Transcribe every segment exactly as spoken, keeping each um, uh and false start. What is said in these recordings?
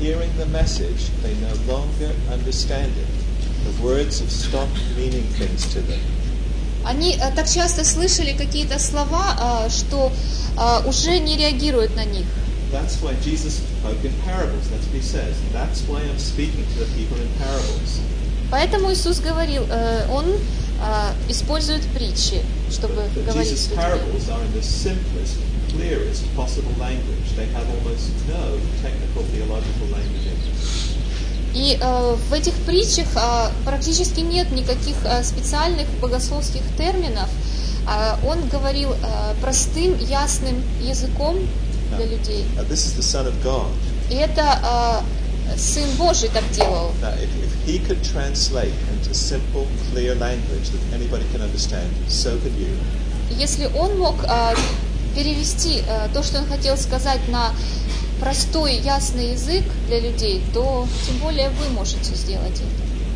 hearing the message, they no longer understand it. The words have stopped meaning things to them. Они э, так часто слышали какие-то слова, э, что э, уже не реагируют на них. That's why Jesus spoke in parables. That's what he says. That's why I'm speaking to the people in parables. Поэтому Иисус говорил, э, Он э, использует притчи, чтобы But говорить Jesus' с людьми. parables are in the simplest, clearest possible language. They have almost no technical theological language in them. И э, в этих притчах э, практически нет никаких э, специальных богословских терминов. Э, он говорил э, простым, ясным языком для людей. Now, this is the Son of God. И это э, Сын Божий так делал. Now, if, if he could translate into simple, clear language that anybody can understand, so could you. Если он мог э, перевести э, то, что он хотел сказать, на простой, ясный язык для людей, то тем более вы можете сделать это.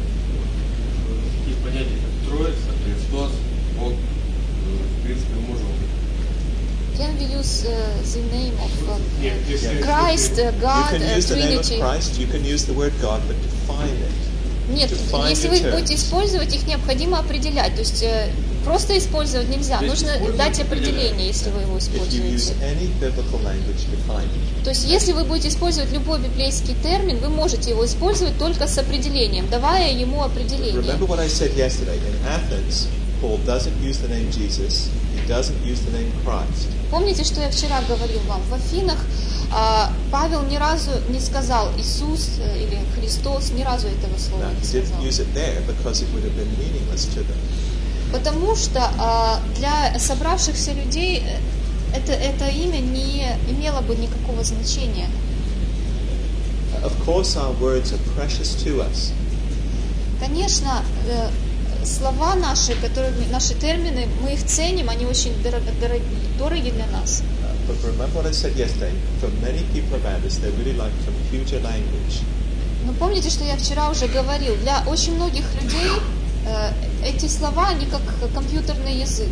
Такие понятия, как Троица, Христос, Бог, в принципе, можем. Can we use uh, the name of uh, Нет, если- Christ, uh, You God, can uh, use the name of Trinity? Christ, you can use the word God, but define it. Нет, Define если your вы их terms. будете использовать, их необходимо определять. То есть э, просто использовать нельзя. То есть Нужно использовать дать определять. определение, если вы его If you use используете. any biblical language, define it. То есть если вы будете использовать любой библейский термин, вы можете его использовать только с определением, давая ему определение. Remember what I said yesterday. In Athens, Paul doesn't use the name Jesus, he doesn't use the name Christ. Помните, что я вчера говорил вам? В Афинах а, Павел ни разу не сказал Иисус э, или Христос, ни разу этого слова Now, не he didn't сказал. use it there because it would have been meaningless to them. Потому что а, для собравшихся людей э, это, это имя не имело бы никакого значения. Of course, our words are precious to us. Конечно, э, слова наши, которые, наши термины, мы их ценим, они очень дорог- дорог- дороги для нас. Uh, but remember what I said yesterday. For many people around us, they really like computer language. Но помните, что я вчера уже говорил, для очень многих людей э, эти слова, они как компьютерный язык.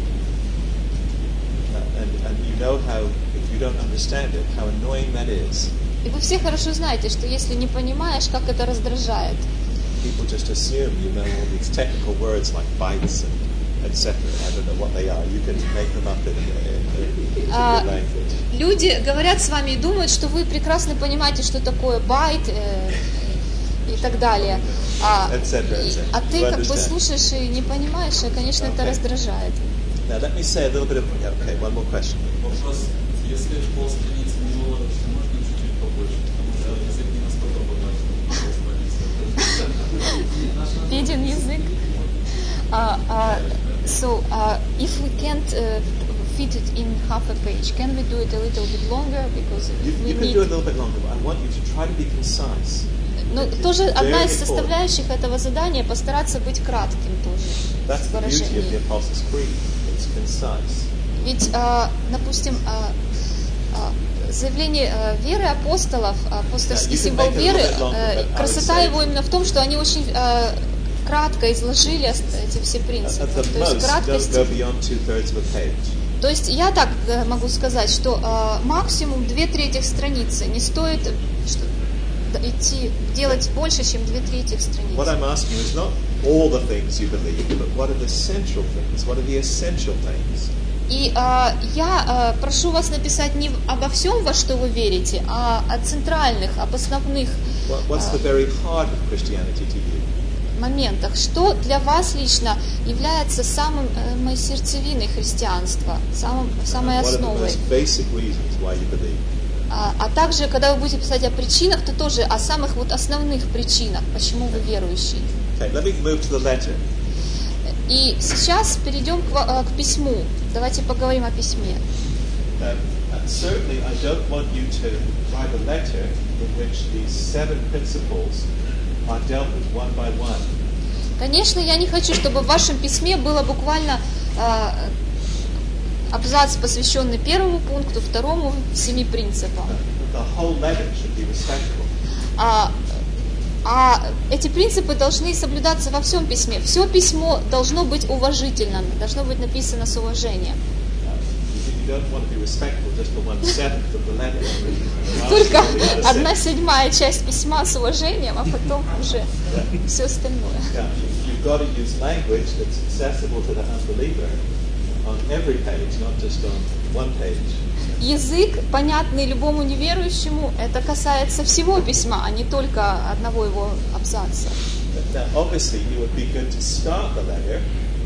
Uh, and, and you know how, if you don't understand it, how annoying that is. И вы все хорошо знаете, что если не понимаешь, как это раздражает. People just assume you know all these technical words like bytes and et cetera. I don't know what they are. You can make them up in, in, in, in Uh, your language. Люди говорят с вами и думают, что вы прекрасно понимаете, что такое байт э, и так далее. А, Et cetera, et и- cetera. а ты You как бы understand. слушаешь и не понимаешь, и, конечно, это Okay. раздражает. Now let me say a little bit of... yeah, Okay, one more question. Вопрос, если полстраницы не долларов, то можно чуть-чуть побольше, потому что язык не настолько богатый. Виден язык. Uh, uh, so, uh, if we can't uh, fit it in half a page, can we do it a little bit longer? Because You, we you can need... do it a little bit longer, but I want you to try to be concise. Но It's тоже одна very из important. составляющих этого задания постараться быть кратким тоже That's в the beauty of the выражении. Apostles' Creed. It's concise. Ведь, а, допустим, а, а, заявление а, веры апостолов, апостольский Yeah, you can символ make it a веры, little bit longer, а, but I would красота say- его именно в том, что они очень а, кратко изложили ос- эти все At принципы. the То есть most, don't краткость. go beyond two-thirds of a page. То есть я так э, могу сказать, что а, максимум две трети страницы. Не стоит что, да, идти делать больше, чем две трети страницы. What I'm asking is not all the things you believe, but what are the central things? What are the essential things? И а, я а, прошу вас написать не в- обо всем, во что вы верите, а о центральных, об основных What, what's the very heart of Christianity to you? моментах. Что для вас лично является самым э, моей сердцевиной христианства, самым, самой What are the основой. most basic reasons why you believe? А, а также, когда вы будете писать о причинах, то тоже о самых вот основных причинах, почему вы верующий. Okay, let me move to the letter. И сейчас перейдем к, ва- э, к письму. Давайте поговорим о письме. Um, uh, certainly, I don't want you to write a letter in which these seven principles are dealt with one by one. Конечно, я не хочу, чтобы в вашем письме было буквально э, абзац, посвященный первому пункту, второму, семи принципам. The whole letter should be respectful. А, а эти принципы должны соблюдаться во всем письме. Все письмо должно быть уважительным, должно быть написано с уважением. Uh, you don't want to be respectful just for one seventh of the letter. Только Ask for the other одна six. седьмая часть письма с уважением, а потом уже все остальное. Yeah, you- you've got to use language that's accessible to the unbeliever on every page, not just on one page. Язык, понятный любому неверующему, это касается всего письма, а не только одного его абзаца. Now, obviously, it would be good to start the letter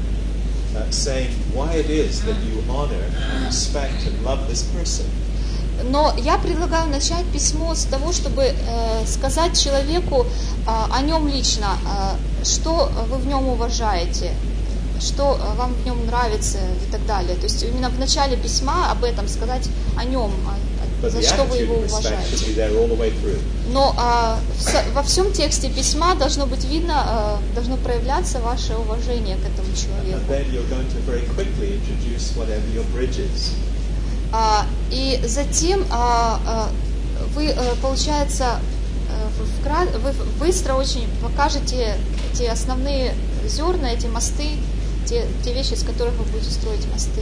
uh, saying why it is that you honor, respect, and love this person. Но я предлагаю начать письмо с того, чтобы э, сказать человеку э, о нем лично, э, что вы в нем уважаете, что э, вам в нем нравится и так далее. То есть именно в начале письма об этом сказать о нем, о- But за the что вы attitude его of respect should уважаете. be there all the way through. Но а, в со- во всем тексте письма должно быть видно, а, должно проявляться ваше уважение к этому And человеку. then you're going to very quickly introduce whatever your bridge is. А, и затем а, а, вы, а, получается, а, в- вкра- вы быстро очень покажете эти основные зерна, эти мосты, те, те вещи, с которых вы будете строить мосты.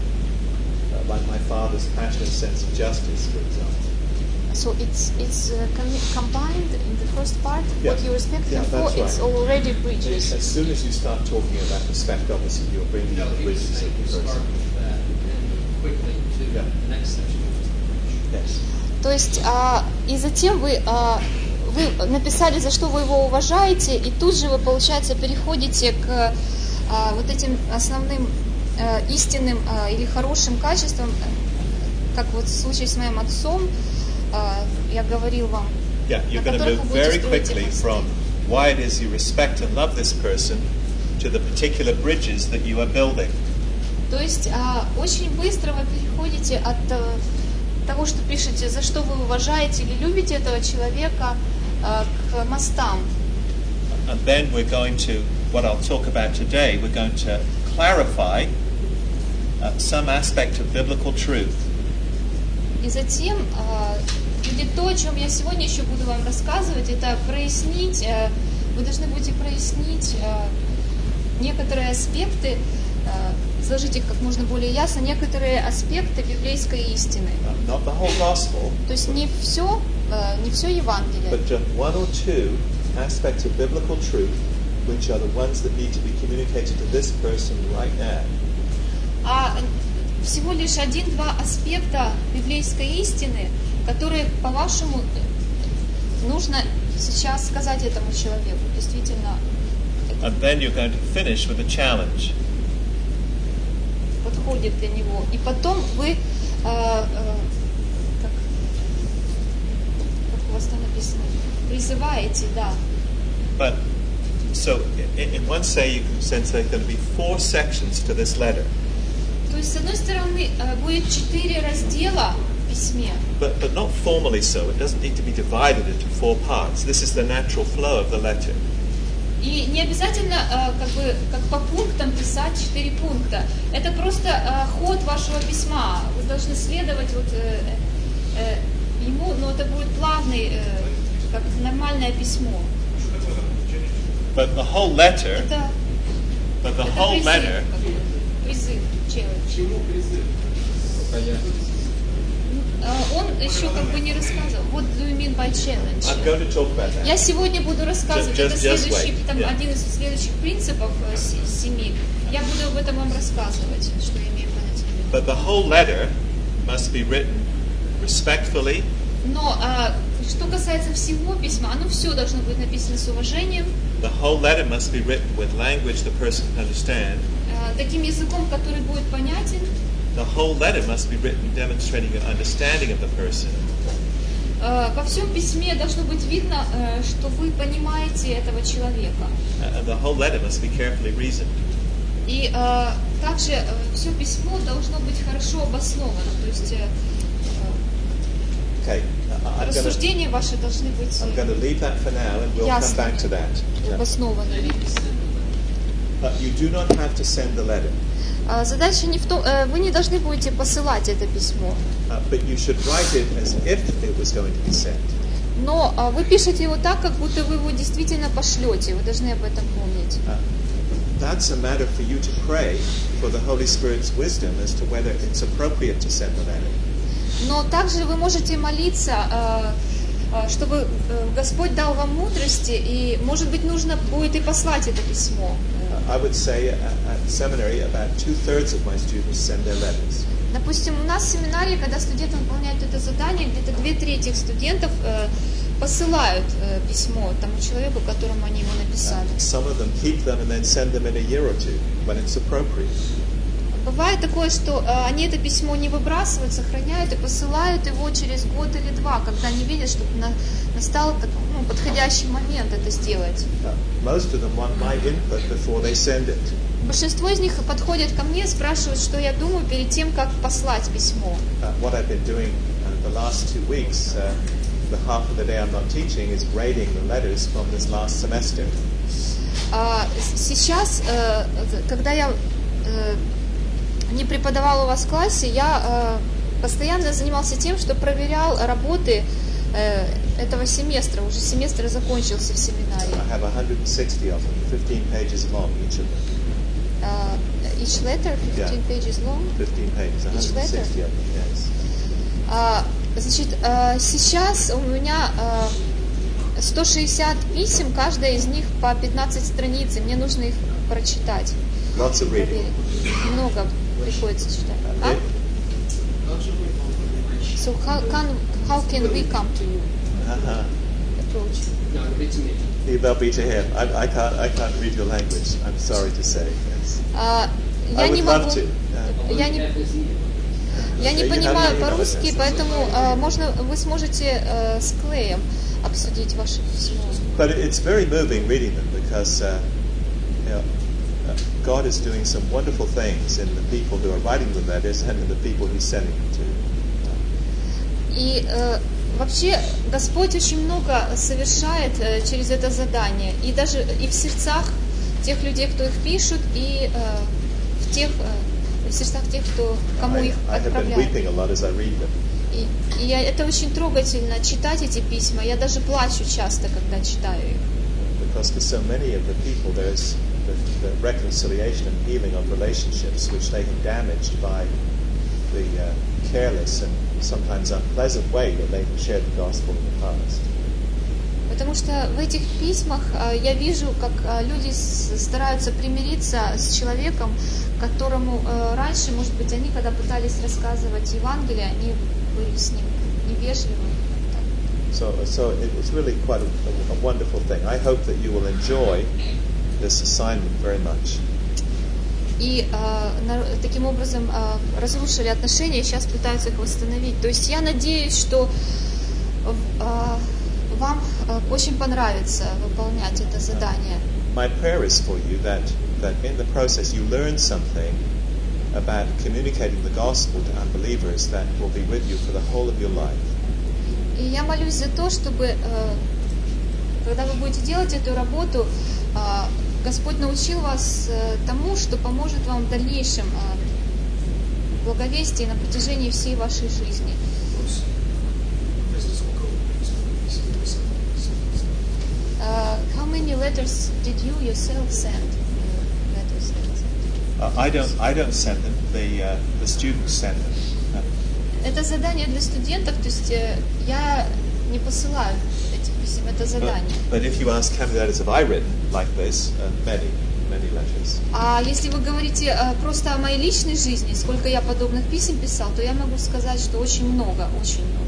Uh, like my father's passionate sense of justice, for example. So it's it's uh, com- combined in the first part. Yeah. What you respect Yeah, him for, that's it's right. already bridges. As soon as you start talking about respect, obviously you're bringing in the bridges of the Start person. with that and then quickly to Yeah. the next section. Yes. То есть, а, и затем вы, а, вы написали, за что вы его уважаете, и тут же вы, получается, переходите к а, вот этим основным а, истинным а, или хорошим качествам, а, как вот в случае с моим отцом, а, я говорил вам, Yeah, you're на going to которых move вы будете very строить quickly мосты. from why it is you respect and love this person to the particular bridges that you are building. То есть а, очень быстро вы переходите от а, того, что пишете, за что вы уважаете или любите этого человека, а, к мостам. And then we're going to, what I'll talk about today, we're going to clarify uh, some aspect of biblical truth. И затем а, будет то, о чем я сегодня еще буду вам рассказывать, это прояснить, а, вы должны будете прояснить а, некоторые аспекты, а, изложить их как можно более ясно, некоторые аспекты библейской истины. Uh, not the whole gospel, То есть не все, а, не все Евангелие, but just one or two aspects of biblical truth, which are the ones that need to be communicated to this person right now. а всего лишь один-два аспекта библейской истины, которые, по-вашему, нужно сейчас сказать этому человеку. Действительно, And then you're going to finish with a challenge. подходит для него. И потом вы, э, э, как, как у вас там написано, призываете, да. But so, in, in one say, you can sense there are going to be four sections to this letter. То есть, с одной стороны, э, будет четыре раздела в письме, But, but not formally so. It doesn't need to be divided into four parts. This is the natural flow of the letter. и не обязательно э, как бы как по пунктам писать четыре пункта. Это просто э, ход вашего письма. Вы должны следовать вот э, э, ему, но это будет плавный, э, как нормальное письмо. But the whole letter, Это, but the это whole призыв, letter, как бы, призыв, челлендж. Чему призыв? Покаяние. Э, Он еще как бы не рассказывал. What do you mean by challenge? I'm going to talk about that. Я сегодня буду рассказывать, Just- это just следующий, wait. там, Yeah. один из следующих принципов э, с- семи. Я буду об этом вам рассказывать, что я имею понятие. But the whole letter must be written respectfully, Но а, что касается всего письма, оно все должно быть написано с уважением, the whole letter must be written with language the person can understand. а, таким языком, который будет понятен. The whole letter must be written demonstrating an understanding of the person. А, во всем письме должно быть видно, э, что вы понимаете этого человека. And the whole letter must be carefully reasoned. И а, также все письмо должно быть хорошо обосновано, то есть э, Okay, I- I'm going to рассуждения ваши должны быть I'm going to leave that for now, and we'll come ясными, back to that. Yeah. обоснованными. Uh, you do not have to send the letter, А, Задача не в том, э, вы не должны будете посылать это письмо, uh, but you should write it as if it was going to be sent. но а, вы пишете его так, как будто вы его действительно пошлете. Вы должны об этом помнить. Uh, that's a matter for you to pray for the Holy Spirit's wisdom as to whether it's appropriate to send the letter. Но также вы можете молиться, чтобы Господь дал вам мудрости, и, может быть, нужно будет и послать это письмо. I would say at, at seminary about two-thirds of my students send their letters. Допустим, у нас в семинаре, когда студенты выполняют это задание, где-то две трети студентов э, посылают э, письмо тому человеку, которому они его написали. Some of them keep them and then send them in a year or two when it's appropriate. Бывает такое, что э, они это письмо не выбрасывают, сохраняют и посылают его через год или два, когда они видят, что на, настал так, ну, подходящий момент это сделать. Uh, most of them want my input before they send it. Большинство из них подходят ко мне, спрашивают, что я думаю перед тем, как послать письмо. Uh, what I've been doing uh, the last two weeks, uh, the half of the day I'm not teaching, is grading the letters from this last semester. Uh, сейчас, uh, когда я uh, не преподавал у вас в классе, я uh, постоянно занимался тем, что проверял работы uh, этого семестра. Уже семестр закончился в семинаре. I have one hundred sixty of them, fifteen pages long, each of them. Uh, each letter, fifteen Yeah. pages long. fifteen pages, Each one hundred sixty letter? of them, yes. Uh, значит, uh, сейчас у меня uh, сто шестьдесят писем, каждая из них по пятнадцать страниц, и мне нужно их прочитать. Lots of reading. Проверить. Много приходится читать. А? So how can, how can we come to you? Uh-huh. Approach. No, it's me. They'll be to him. I, I can't. I can't read your language. I'm sorry to say. Yes. Uh, I я would не love могу, to. Yeah. я не, я не You have понимаю my email по-русски, address. поэтому uh, можно, вы сможете uh, с Клеем обсудить ваше письмо. But it's very moving reading them because uh, you know, uh, God is doing some wonderful things in the people who are writing the letters and in the people He's sending them to. И э, вообще Господь очень много совершает э, через это задание, и даже и в сердцах тех людей, кто их пишут, и э, в тех э, в сердцах тех, кто кому I, их I have been отправляет. weeping a lot as I read them. И, и я, это очень трогательно читать эти письма. Я даже плачу часто, когда читаю их. Because for so many of the people, there's the, the reconciliation and healing of relationships which they have damaged by the uh, careless and sometimes unpleasant way that they have shared the gospel in the past. Потому что в этих письмах э, я вижу, как э, люди с- стараются примириться с человеком, которому э, раньше, может быть, они, когда пытались рассказывать Евангелие, они были с ним невежливы. So, so it, it's really quite a, a wonderful thing. I hope that you will enjoy this assignment very much. И э, на- таким образом э, разрушили отношения, и сейчас пытаются их восстановить. То есть я надеюсь, что э, вам э, очень понравится выполнять это задание. My prayer is for you that, that in the process you learn something about communicating the gospel to unbelievers that will be with you for the whole of your life. И я молюсь за то, чтобы, э, когда вы будете делать эту работу, э, Господь научил вас э, тому, что поможет вам в дальнейшем э, благовестии на протяжении всей вашей жизни. Uh, how many letters did you yourself send? Uh, letters. Uh, I don't. I don't send them. The uh, the students send them. Uh, Это задание для студентов, то есть э, я не посылаю эти писем, это but, задание. but if you ask how many letters have I written like this, uh, many, many letters. А если вы говорите э, просто о моей личной жизни, сколько я подобных писем писал, то я могу сказать, что очень много, очень много.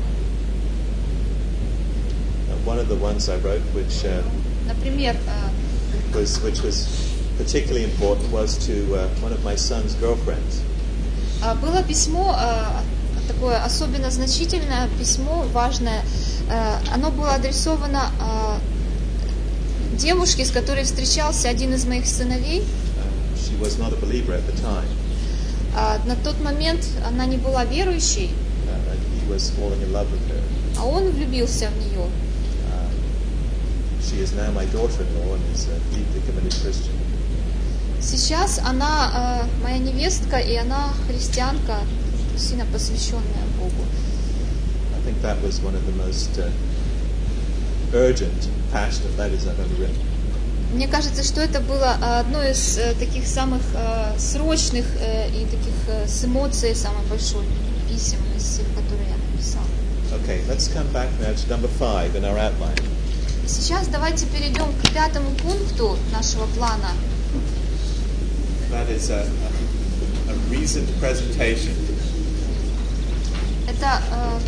Uh, one of the ones I wrote, which uh, Например, э, was which was particularly important, was to uh, one of my son's girlfriends. э, было письмо, э, такое особенно значительное письмо, важное. Э, оно было адресовано э, девушке, с которой встречался один из моих сыновей. Uh, she was not a believer at the time. А на тот момент она не была верующей, Uh, and he was falling in love with her. а он влюбился в нее. Uh, she is now my daughter-in-law and is a deeply committed Christian. Сейчас она э, моя невестка, и она христианка, сильно посвященная Богу. I think that was one of the most uh, urgent, passionate letters I've ever written. Мне кажется, что это было одно из э, таких самых э, срочных э, и таких э, с эмоцией самых большой писем из всех, которые я написала. Okay, let's come back now to number five in our outline. Сейчас давайте перейдем к пятому пункту нашего плана. That is a, a, a reasoned presentation. Это э,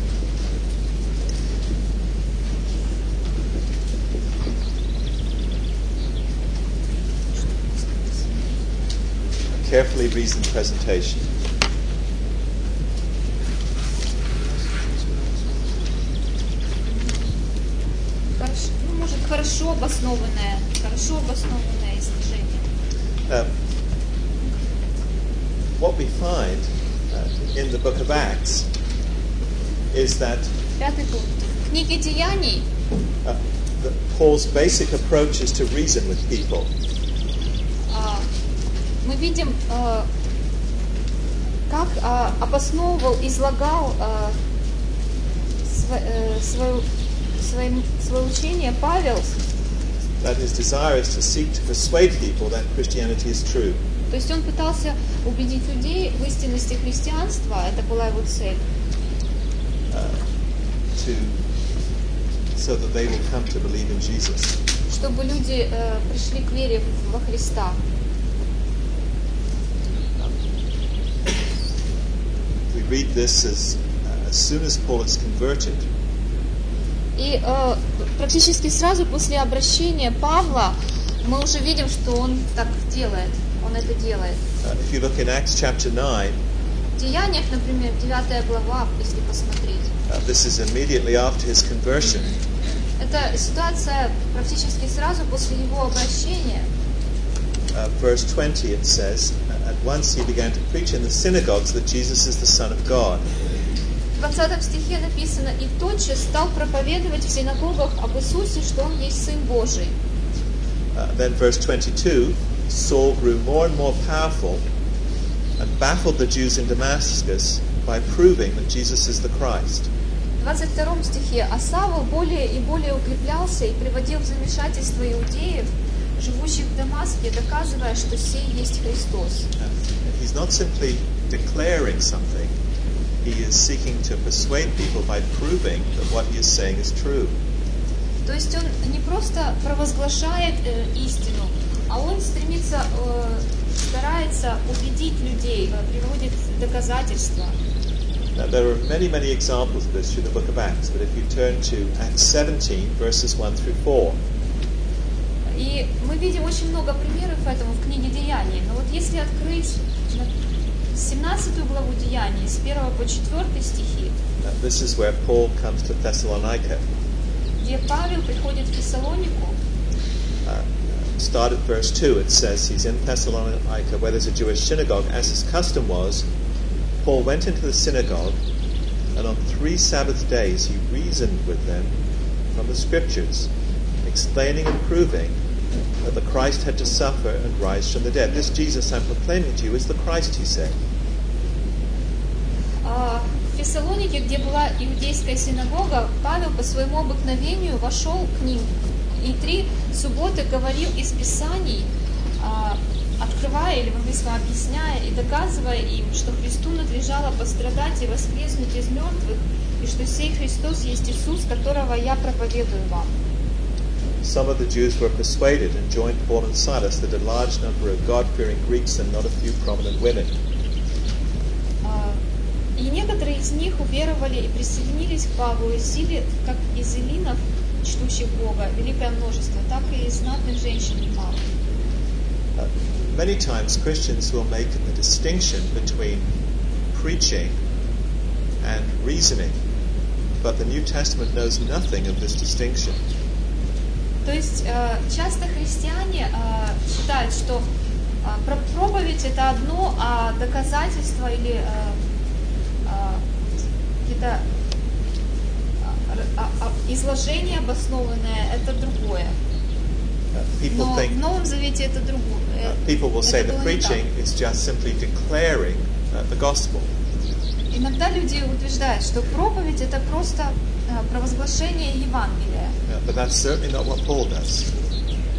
A carefully reasoned presentation. хорошо, ну, может, хорошо обоснованное, хорошо обоснованное изложение. Um, what we find uh, in the book of Acts is that Пятый пункт. В книге Деяний uh, that Paul's basic approach is to reason with people. а, мы видим, а, как а, обосновывал, излагал а, сво- э, свою, своим, свое учение Павел. That his desire is to seek to persuade people that Christianity is true. То есть он пытался убедить людей в истинности христианства, это была его цель, Uh, to so that they will come to believe in Jesus. чтобы люди э, пришли к вере во Христа. We read this as uh, as soon as Paul is converted. И э, практически сразу после обращения Павла мы уже видим, что он так делает, он это делает. Uh, if you look in Acts chapter nine, В Деяниях, например, девятая глава, если посмотреть, uh, this is immediately after his conversion. это ситуация практически сразу после его обращения. Uh, verse twenty, it says, "At once he began to preach in the synagogues that Jesus is the Son of God." В двадцатом стихе написано: «И тотчас стал проповедовать в синагогах об Иисусе, что Он есть Сын Божий». Uh, then verse twenty-two, Saul grew more and more powerful and baffled the Jews in Damascus by proving that Jesus is the Christ. В двадцать втором стихе: «А Савл более и более укреплялся и приводил в замешательство иудеев, живущих в Дамаске, доказывая, что сей есть Христос». Uh, he's not simply declaring something, he is seeking to persuade people by proving that what he is saying is true. То есть он не просто провозглашает э, истину, а он стремится, э, старается убедить людей, э, приводит доказательства. Now, there are many, many examples of this through the book of Acts, but if you turn to Acts seventeen, verses one through four, И мы видим очень много примеров этому в книге Деяний. Но вот если открыть семнадцатую главу Деяний, с первого по четвёртый стихи, uh, this is where Paul comes to Thessalonica. где Павел приходит в Фессалонику, Uh, start at verse two, it says he's in Thessalonica where there's a Jewish synagogue. As his custom was, Paul went into the synagogue, and on three Sabbath days he reasoned with them from the Scriptures, explaining and proving that the Christ had to suffer and rise from the dead. This Jesus I'm proclaiming to you is the Christ, he said. А в Фессалонике, где была иудейская синагога, Павел по своему обыкновению вошел к ним и три субботы говорил из Писаний, а, открывая или, мы сказали, объясняя и доказывая им, что Христу надлежало пострадать и воскреснуть из мертвых, и что сей Христос есть Иисус, которого я проповедую вам. Some of the Jews were persuaded and joined Paul and Silas, that a large number of God-fearing Greeks and not a few prominent women. А, И некоторые из них уверовали и присоединились к Павлу и Силе, как из эллинов, чтущих Бога, великое множество, так и из знатных женщин немало. Uh, many times Christians will make the distinction between preaching and reasoning, but the New Testament knows nothing of this distinction. То есть э, часто христиане э, считают, что э, про- проповедь это одно, а доказательство или э, э, какие-то э, а- а- изложение обоснованное это другое. Uh, people Но в think Новом Завете это другое. uh, people will say Это that было не так. preaching is just simply declaring uh, the gospel. Иногда люди утверждают, что проповедь это просто э, провозглашение Евангелия. Uh, but that's certainly not what Paul does.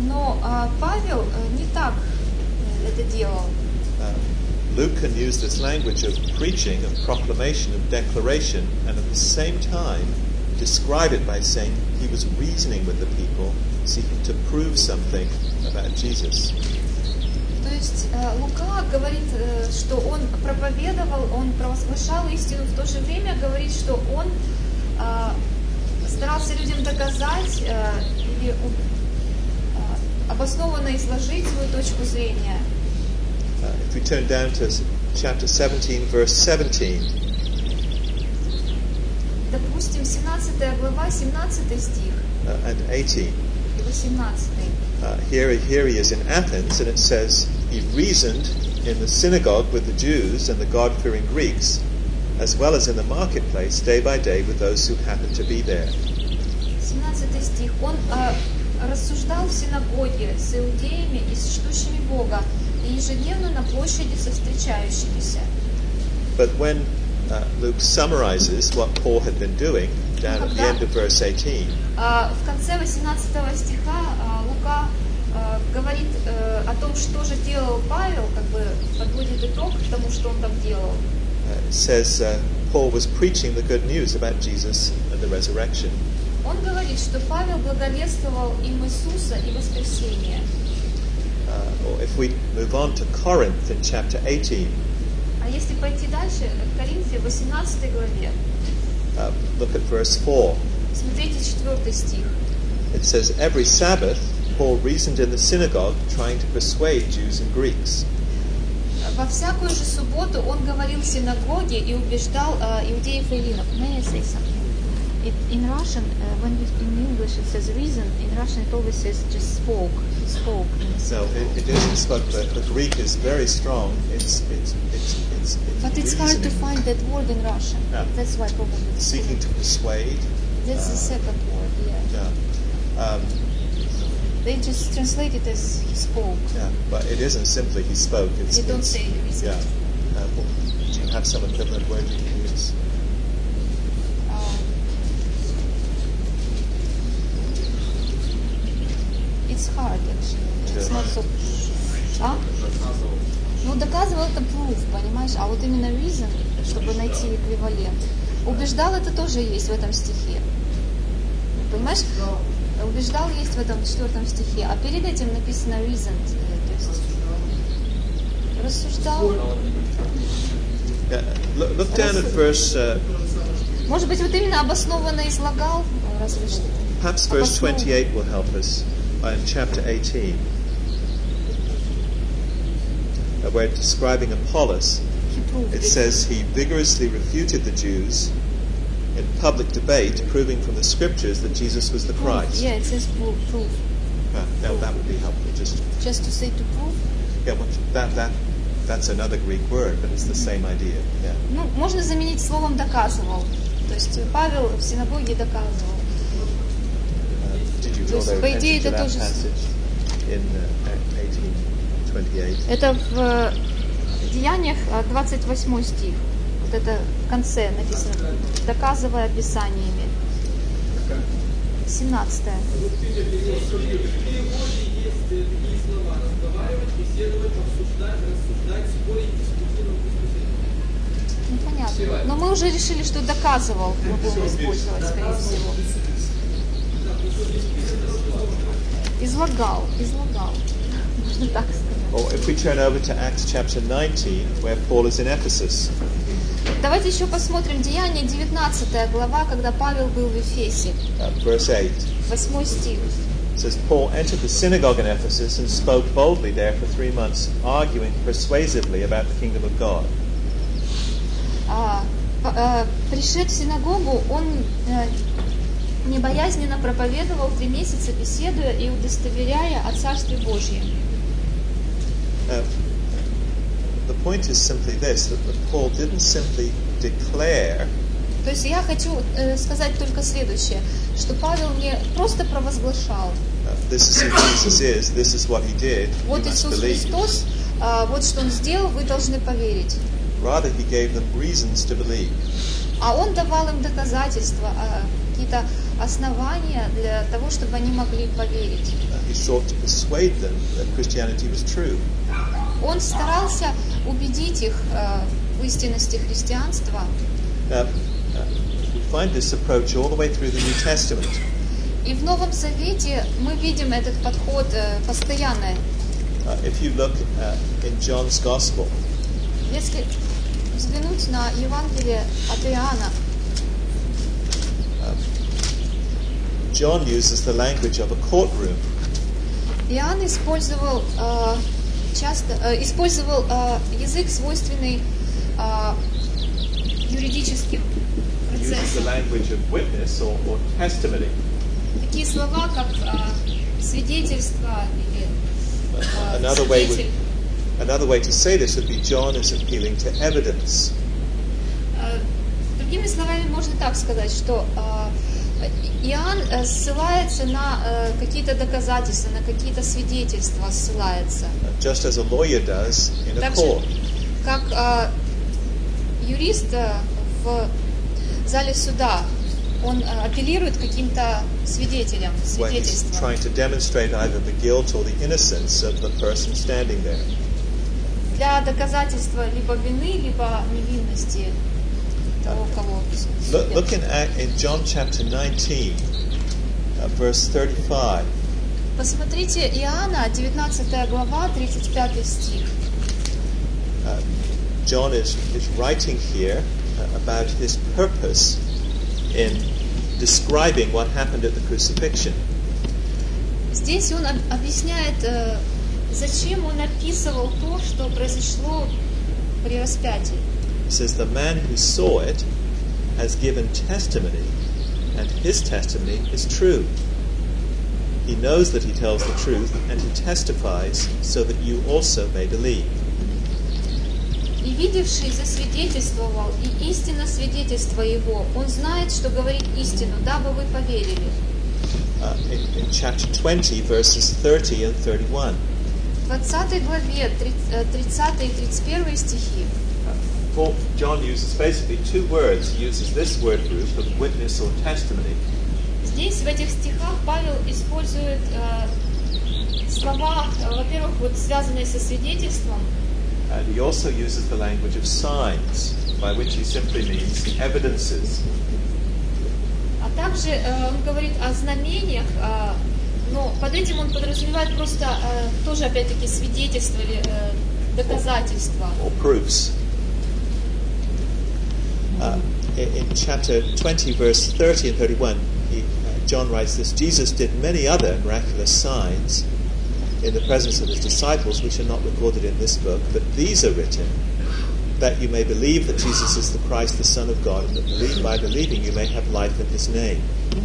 Но а, Павел э, не так э, это делал. Uh, Luke can use this language of preaching, of proclamation, of declaration, and at the same time describe it by saying he was reasoning with the people, seeking to prove something about Jesus. То есть э, Лука говорит, э, что он проповедовал, он провозглашал истину, в то же время говорит, что он э, старался людям доказать э, или э, обоснованно изложить свою точку зрения. Uh, if we turn down to chapter seventeen, verse seventeen, Допустим, семнадцатая глава, семнадцатый стих uh, and eighteen. и восемнадцатый. Uh, here, here he is in Athens, and it says he reasoned in the synagogue with the Jews and the God-fearing Greeks, as well as in the marketplace day by day with those who happened to be there. семнадцатый стих. Он э, рассуждал в синагоге с иудеями и с чтущими Бога, и ежедневно на площади со встречающимися. But when uh, Luke summarizes what Paul had been doing, down at the end of verse eighteen, А в конце восемнадцатого стиха а, Лука а, говорит э, о том, что же делал Павел, как бы подводит итог к тому, что он там делал. uh, it says uh, Paul was preaching the good news about Jesus and the resurrection. Он говорит, что Павел благовествовал им Иисуса и воскресение. Uh, or if we move on to Corinth in chapter eighteen, А если пойти дальше, в Коринфе, в восемнадцатой главе, uh, look at verse four. смотрите четвертый стих. It says, every Sabbath Paul reasoned in the synagogue, trying to persuade Jews and Greeks. Во всякую же субботу он говорил в синагоге и убеждал а, иудеев и эллинов. May I say something? It, in Russian, uh, when we, in English it says reason, in Russian it always says just spoke. He spoke. No, it, it isn't spoke, but the Greek is very strong. It's it's it's it's, it's But it's hard to reasoning, find that word in Russian. Yeah. That's why probably. it's- seeking to persuade. That's the uh, second word, yeah. Yeah, um, They just translate it as he spoke. yeah, but it isn't simply he spoke. It's, They don't it's- say reason. Yeah. Uh, well, do you have some equivalent word you can use? Um, it's hard actually. It's Yeah. not so. А? Доказывал. Ну, доказывал это proof, понимаешь? А вот именно reason, чтобы найти эквивалент. Убеждал это тоже есть в этом стихе. Понимаешь? Убеждал есть в этом четвертом стихе, а перед этим написано reason, то есть рассуждал. Yeah, look, look down at verse, uh, Может быть, вот именно обоснованно излагал, разве что. perhaps verse Обоснованно. twenty-eight will help us uh, in chapter eighteen, uh, where describing Apollos, He proved it it. says he vigorously refuted the Jews in public debate, proving from the scriptures that Jesus was the Proof. Christ. Yeah, it says proof. proof. Uh, now that would be helpful. Just Just to say to prove. yeah, what, that that that's another Greek word, but it's the same idea. Yeah. Ну, можно заменить словом доказывал. То есть Павел в синагоге доказывал. Uh, did you То draw есть, their по attention идее, to это that тоже- passage in uh, eighteen twenty-eight? Это в э, Деяниях э, двадцать восьмой стих. Вот это в конце написано, доказывая писаниями. семнадцатое. Ну, понятно. Но мы уже решили, что доказывал мы будем использовать, скорее всего. Излагал, излагал. Можно так сказать. Or if we turn over to Acts chapter nineteen, where Paul is in Ephesus, Давайте еще посмотрим Деяния девятнадцатая глава, когда Павел был в Ефесе. uh, verse eight. восьмой стих. It says, Paul entered the synagogue in Ephesus and spoke boldly there for three months, arguing persuasively about the kingdom of God. А, п- а, пришед в синагогу, он э, небоязненно проповедовал три месяца, беседуя и удостоверяя о Царстве Божьем. Uh, the point is simply this, that, that Paul didn't simply declare То есть я хочу э, сказать только следующее, что Павел не просто провозглашал. uh, this is who Jesus is, this is what he did, you Вот must Иисус believe. Христос, а, вот что Он сделал, вы должны поверить. Rather, he gave them reasons to believe. А Он давал им доказательства, а, какие-то основания для того, чтобы они могли поверить. Uh, he sought to persuade them that Christianity was true. Он старался убедить их э, в истинности христианства. Now, uh, we find this approach all the way through the New Testament. И в Новом Завете мы видим этот подход э, постоянно. Uh, if you look uh, in John's Gospel, Если взглянуть на Евангелие от Иоанна, John uses the language of a courtroom. Иоанн использовал э, часто э, использовал э, язык, свойственный э, юридическим He uses the процессам. language of witness or, or testimony. Такие слова, как э, свидетельство или э, Another way would, свидетель. another way to say this would be John is appealing to evidence. Э, Другими словами, можно так сказать, что э, Иоанн э, ссылается на э, какие-то доказательства, на какие-то свидетельства ссылается. Just as a lawyer does in a Так же, court. как э, юрист э, в зале суда, он э, апеллирует к каким-то свидетелям, When he's свидетельствам. trying to demonstrate either the guilt or the innocence of the person standing there. Для доказательства либо вины, либо невинности того, кого Look, судят. looking at in John chapter nineteen, uh, verse thirty-five. Посмотрите Иоанна, девятнадцатая глава, тридцать пятый стих. Uh, John is, is writing here uh, about his purpose in describing what happened at the crucifixion. Здесь он об- объясняет, э, зачем он описывал то, что произошло при распятии. He says, the man who saw it has given testimony, and his testimony is true. He knows that he tells the truth, and he testifies so that you also may believe. И видевший засвидетельствовал, и истинно свидетельство его. Он знает, что говорит истину, дабы вы поверили. Uh, in, in chapter twenty, verses thirty and thirty-one. В двадцатой главе, тридцатый и тридцать первый стихи, Paul, John uses basically two words. He uses this word group of witness or testimony, здесь в этих стихах Павел использует э, слова, э, во-первых, вот связанные со свидетельством, and he also uses the language of signs, by which he simply means evidences. а также э, он говорит о знамениях, э, но под этим он подразумевает просто э, тоже опять-таки свидетельства или э, доказательства. Or proofs. Uh, in, in chapter twenty, verse thirty and thirty-one, he, uh, John writes this: Jesus did many other miraculous signs in the presence of his disciples, which are not recorded in this book, but these are written, that you may believe that Jesus is the Christ, the Son of God, and that believe, by believing you may have life in his name.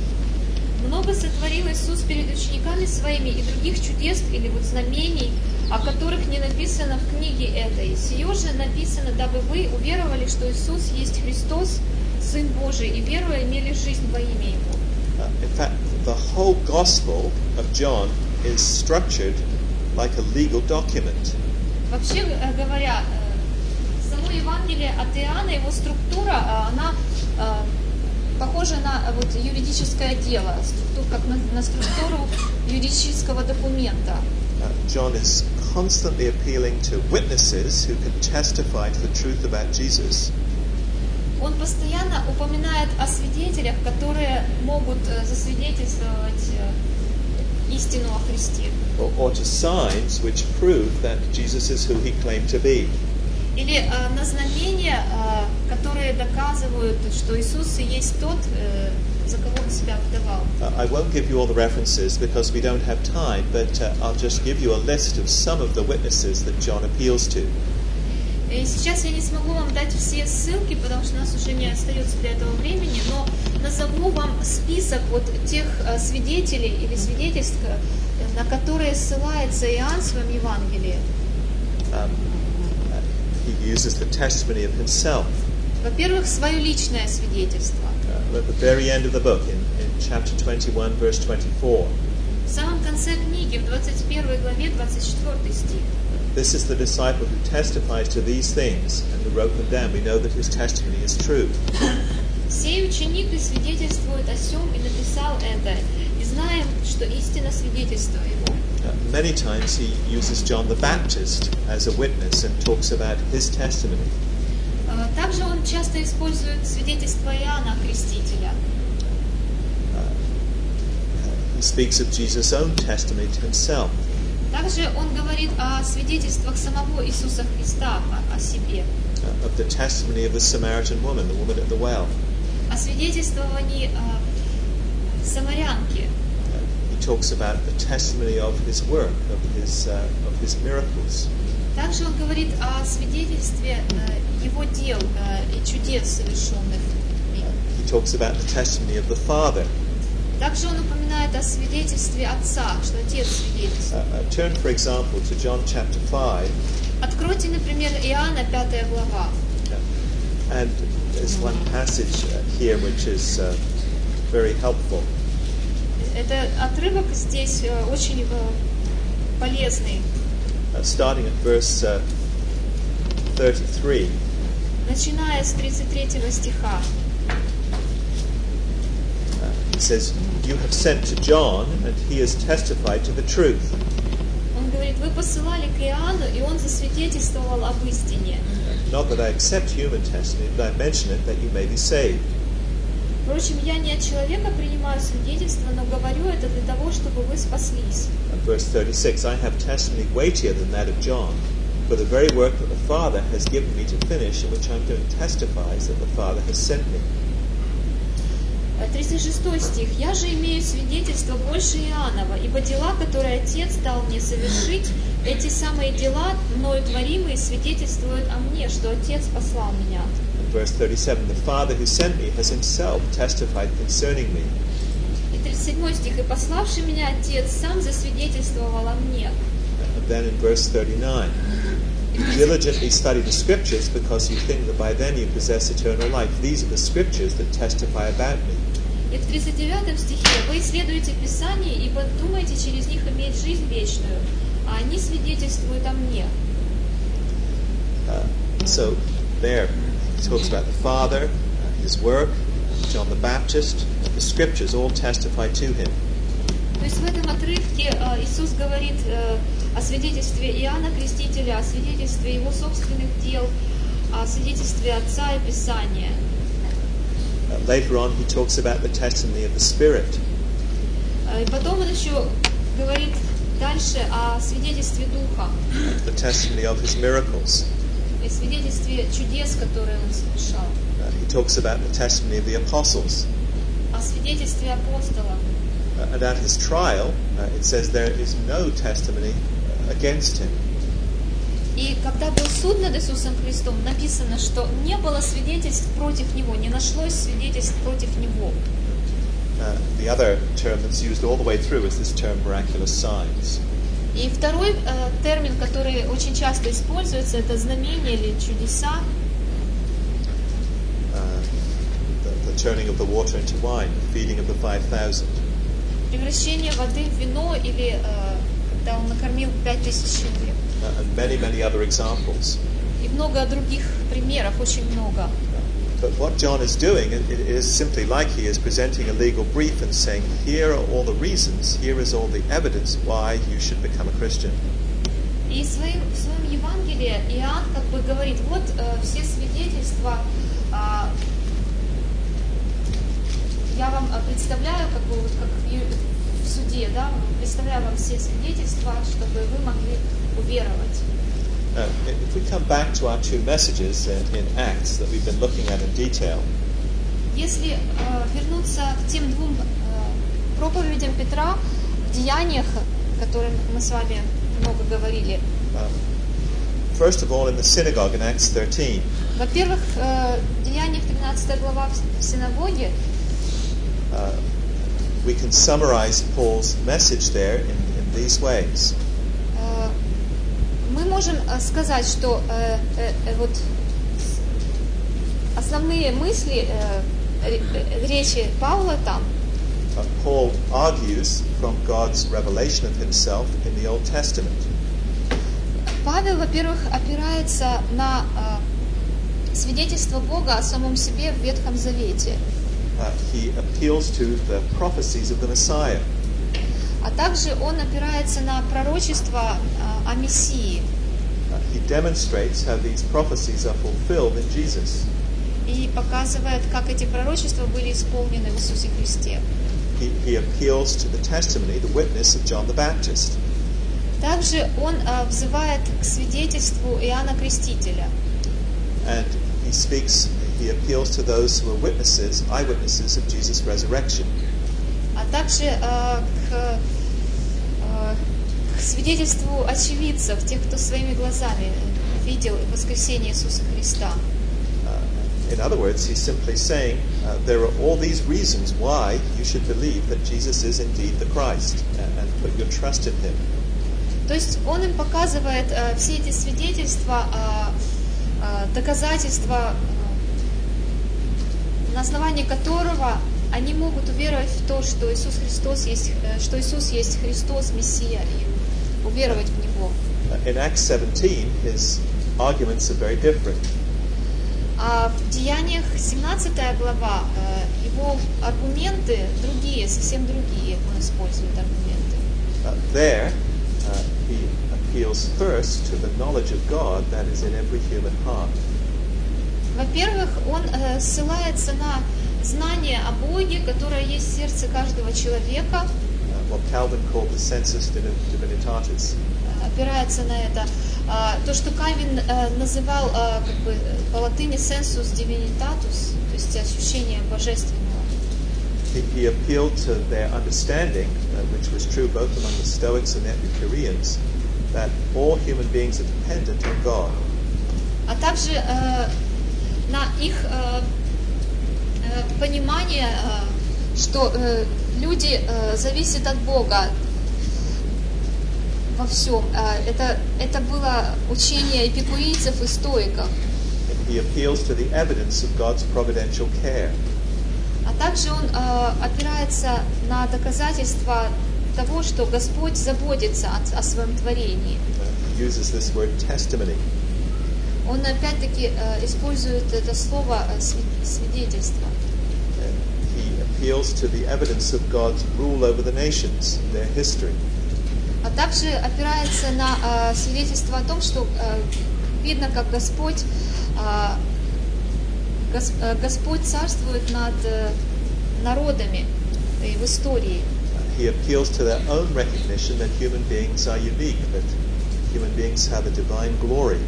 Много сотворил Иисус перед учениками своими и других чудес или вот знамений, о которых не написано в книге этой. Сие же написано, дабы вы уверовали, что Иисус есть Христос, Сын Божий, и веруя имели жизнь во имя Его. Uh, in fact, the whole Gospel of John is structured like a legal document. Вообще э, говоря, э, само Евангелие от Иоанна, его структура, э, она э, похожа на э, вот, юридическое дело, структур- как на, на структуру юридического документа. Uh, John is constantly appealing to witnesses who can testify to the truth about Jesus. Он постоянно упоминает о свидетелях, которые могут э, засвидетельствовать э, истину о Христе. Or, or to signs which prove that Jesus is who he claimed to be. Или э, на знамения, э, которые доказывают, что Иисус и есть тот, э, за кого Он себя выдавал. Uh, I won't give you all the references because we don't have time, but uh, I'll just give you a list of some of the witnesses that John appeals to. И сейчас я не смогу вам дать все ссылки, потому что у нас уже не остается для этого времени, но назову вам список вот тех э, свидетелей или свидетельств, э, на которые ссылается Иоанн в своем Евангелии. Um, uh, he uses the testimony of himself. Во-первых, свое личное свидетельство. Uh, at the very end of the book, in, in chapter twenty-one, verse twenty-four. В самом конце книги, в двадцать первой главе, двадцать четвёртый стих. This is the disciple who testifies to these things and who wrote them down. We know that his testimony is true. Сей ученик и свидетельствует о сем, и написал это, и знаем, что истина свидетельство его. Uh, many times he uses John the Baptist as a witness and talks about his testimony. Э, Также он часто использует свидетельство Иоанна Крестителя. He speaks of Jesus' own testimony to himself. Также он говорит о свидетельствах самого Иисуса Христа о, о себе, Uh, of the testimony of the Samaritan woman, the woman at the well. о свидетельствовании э, самарянки. Uh, he talks about the testimony of his work, of his uh, of his miracles. Также он говорит о свидетельстве э, его дел э, и чудес, совершенных им. He talks about the testimony of the Father. Также он упоминает о свидетельстве Отца, что Отец свидетельствует. Uh, uh, turn, for example, to John chapter five. Откройте, например, Иоанна пятая глава. Uh, and there's one passage uh, here which is uh, very helpful. Это отрывок здесь э, очень э, полезный. Uh, starting at verse uh, thirty-three. Начиная с тридцать третьего стиха. Uh, he says, "You have sent to John, and he has testified to the truth." Он говорит, вы посылали к Иоанну, и он засвидетельствовал об истине. Not that I accept human testimony, but I mention it that you may be saved. Впрочем, я не от человека принимаю свидетельство, но говорю это для того, чтобы вы спаслись. And verse thirty-six, "I have testimony weightier than that of John, for the very work that the Father has given me to finish, and which I am doing testifies that the Father has sent me." тридцать шестой стих. «Я же имею свидетельство больше Иоаннова, ибо дела, которые Отец дал мне совершить, эти самые дела, мною творимые, свидетельствуют о мне, что Отец послал меня». And verse thirty-seven, "The Father who sent me has himself testified concerning me." И тридцать седьмой стих. «И пославший меня Отец сам засвидетельствовал о мне». And then in verse thirty-nine, "You diligently study the Scriptures because you think that by them you possess eternal life. These are the Scriptures that testify about me." И в тридцать девятом стихе. «Вы исследуете Писание, ибо думаете через них иметь жизнь вечную, а они свидетельствуют о мне». Uh, so there, he talks about the Father, uh, his work, John the Baptist, and the Scriptures all testify to him. То есть в этом отрывке э, Иисус говорит э, о свидетельстве Иоанна Крестителя, о свидетельстве его собственных дел, о свидетельстве Отца и Писания. Uh, later on, he talks about the testimony of the Spirit. Э, И потом он еще говорит дальше о свидетельстве Духа, The testimony of his miracles. и свидетельстве чудес, которые он совершал, Uh, he talks about the testimony of the apostles. о свидетельстве апостолов. Uh, and at his trial, uh, it says there is no testimony against him. И когда был суд над Иисусом Христом, написано, что не было свидетельств против Него, не нашлось свидетельств против Него. Uh, the other term that's used all the way through is this term miraculous signs. И второй э, термин, который очень часто используется, это знамения или чудеса. Uh, the, the turning of the water into wine, the feeding of the five thousand. Превращение воды в вино, или э, когда он накормил пять тысяч человек. Uh, and many, many other examples. И много других примеров, очень много. But what John is doing, it, it is simply like he is presenting a legal brief and saying, here are all the reasons, here is all the evidence why you should become a Christian. И своим, в своем Евангелии Иоанн как бы говорит, вот э, все свидетельства, э, я вам представляю, как бы вот как в, ю- в суде, да, представляю вам все свидетельства, чтобы вы могли уверовать. Uh, if we come back to our two messages in, in Acts that we've been looking at in detail, Если э, вернуться к тем двум э, проповедям Петра в Деяниях, о которых мы с вами много говорили. um, first of all in the synagogue in Acts thirteen, Во-первых, э, в Деяниях тринадцатая глава в синагоге, uh, we can summarize Paul's message there in, in these ways. э, мы можем э, сказать, что э, э, э, вот основные мысли э, ре- речи Павла там. Uh, Paul argues from God's revelation of himself in the Old Testament. Павел, во-первых, опирается на свидетельство Бога о самом себе в Ветхом Завете. Uh, he appeals to the prophecies of the Messiah. А также он опирается на пророчество о Мессии. Uh, he demonstrates how these prophecies are fulfilled in Jesus. И показывает, как эти пророчества были исполнены в Иисусе Христе. He, he appeals to the testimony, the witness of John the Baptist. Также он uh, взывает к свидетельству Иоанна Крестителя. And he speaks, he appeals to those who are witnesses, eyewitnesses of Jesus' resurrection. А также uh, к, uh, к свидетельству очевидцев, тех, кто своими глазами видел воскресение Иисуса Христа. Uh, in other words, he's simply saying uh, there are all these reasons why you should believe that Jesus is indeed the Christ and, and put your trust in him. То есть он им показывает uh, все эти свидетельства, uh, uh, доказательства, uh, на основании которого они могут уверовать в то, что Иисус Христос есть, uh, что Иисус есть Христос, Мессия, и уверовать в Него. In Acts seventeen, his arguments are very different. А в Деяниях семнадцатая глава, uh, его аргументы другие, совсем другие, он использует аргументы. Uh, there, uh, he appeals first to the knowledge of God that is in every human heart. Во-первых, он uh, ссылается на знание о Боге, которое есть в сердце каждого человека, Uh, what Calvin called the sensus divinitatis. опирается на это. Uh, то, что Кальвин uh, называл uh, как бы, по латыни sensus divinitatus, то есть ощущение божественного. He, he appealed to their understanding, uh, which was true both among the Stoics and Epicureans, that all human beings are dependent on God. А также uh, на их uh, uh, понимание, uh, что uh, люди uh, зависят от Бога во всем. Uh, это, это было учение эпикурийцев и стоиков. He appeals to the evidence of God's providential care. А также он uh, опирается на доказательства того, что Господь заботится о, о своем творении. Uh, he uses this word testimony. Он опять-таки uh, использует это слово uh, свидетельство. And he appeals to the evidence of God's rule over the nations, their history. А также опирается на uh, свидетельство о том, что uh, видно, как Господь, uh, Гос, uh, Господь царствует над uh, народами и в истории. Uh, he appeals to their own recognition that human beings are unique, that human beings have a divine glory.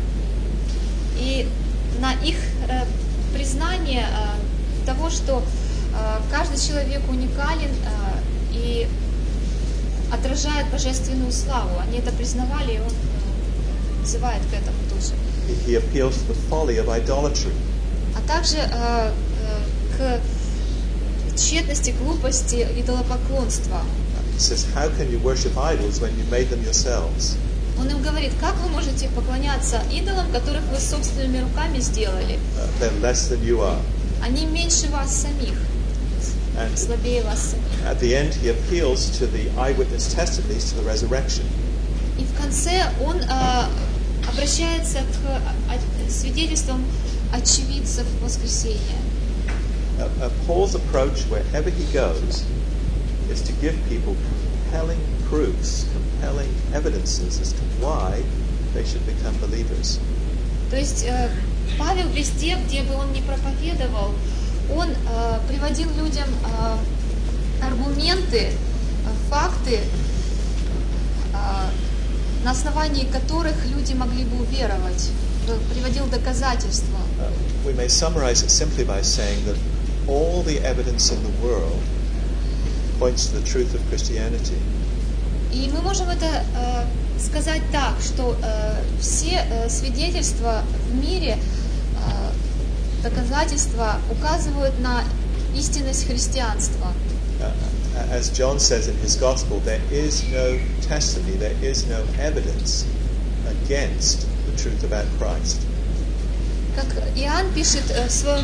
И на их uh, признание uh, того, что uh, каждый человек уникален uh, и отражает божественную славу. Они это признавали, и он uh, взывает к этому тоже. He, he appeals to the folly of idolatry. А также uh, uh, к тщетности, глупости идолопоклонства. He says, how can you worship idols when you made them yourselves? Он им говорит, как вы можете поклоняться идолам, которых вы собственными руками сделали? Uh, they're less than you are. Они меньше вас самих, And слабее вас самих. at the end, he appeals to the eyewitness testimonies to the resurrection. И в конце он uh, обращается к uh, свидетельствам очевидцев воскресения. Uh, uh, Paul's approach wherever he goes is to give people compelling proofs, compelling evidences as to why they should become believers. То есть uh, Павел везде, где бы он ни проповедовал, он uh, приводил людям uh, аргументы, uh, факты, uh, на основании которых люди могли бы уверовать, приводил доказательства. Uh, we may summarize it simply by saying that all the evidence in the world points to the truth of Christianity. И мы можем это uh, сказать так, что uh, все uh, свидетельства в мире, uh, доказательства указывают на истинность христианства. Uh, as John says in his gospel, there is no testimony, there is no evidence against the truth about Christ. Как Иоанн пишет в своем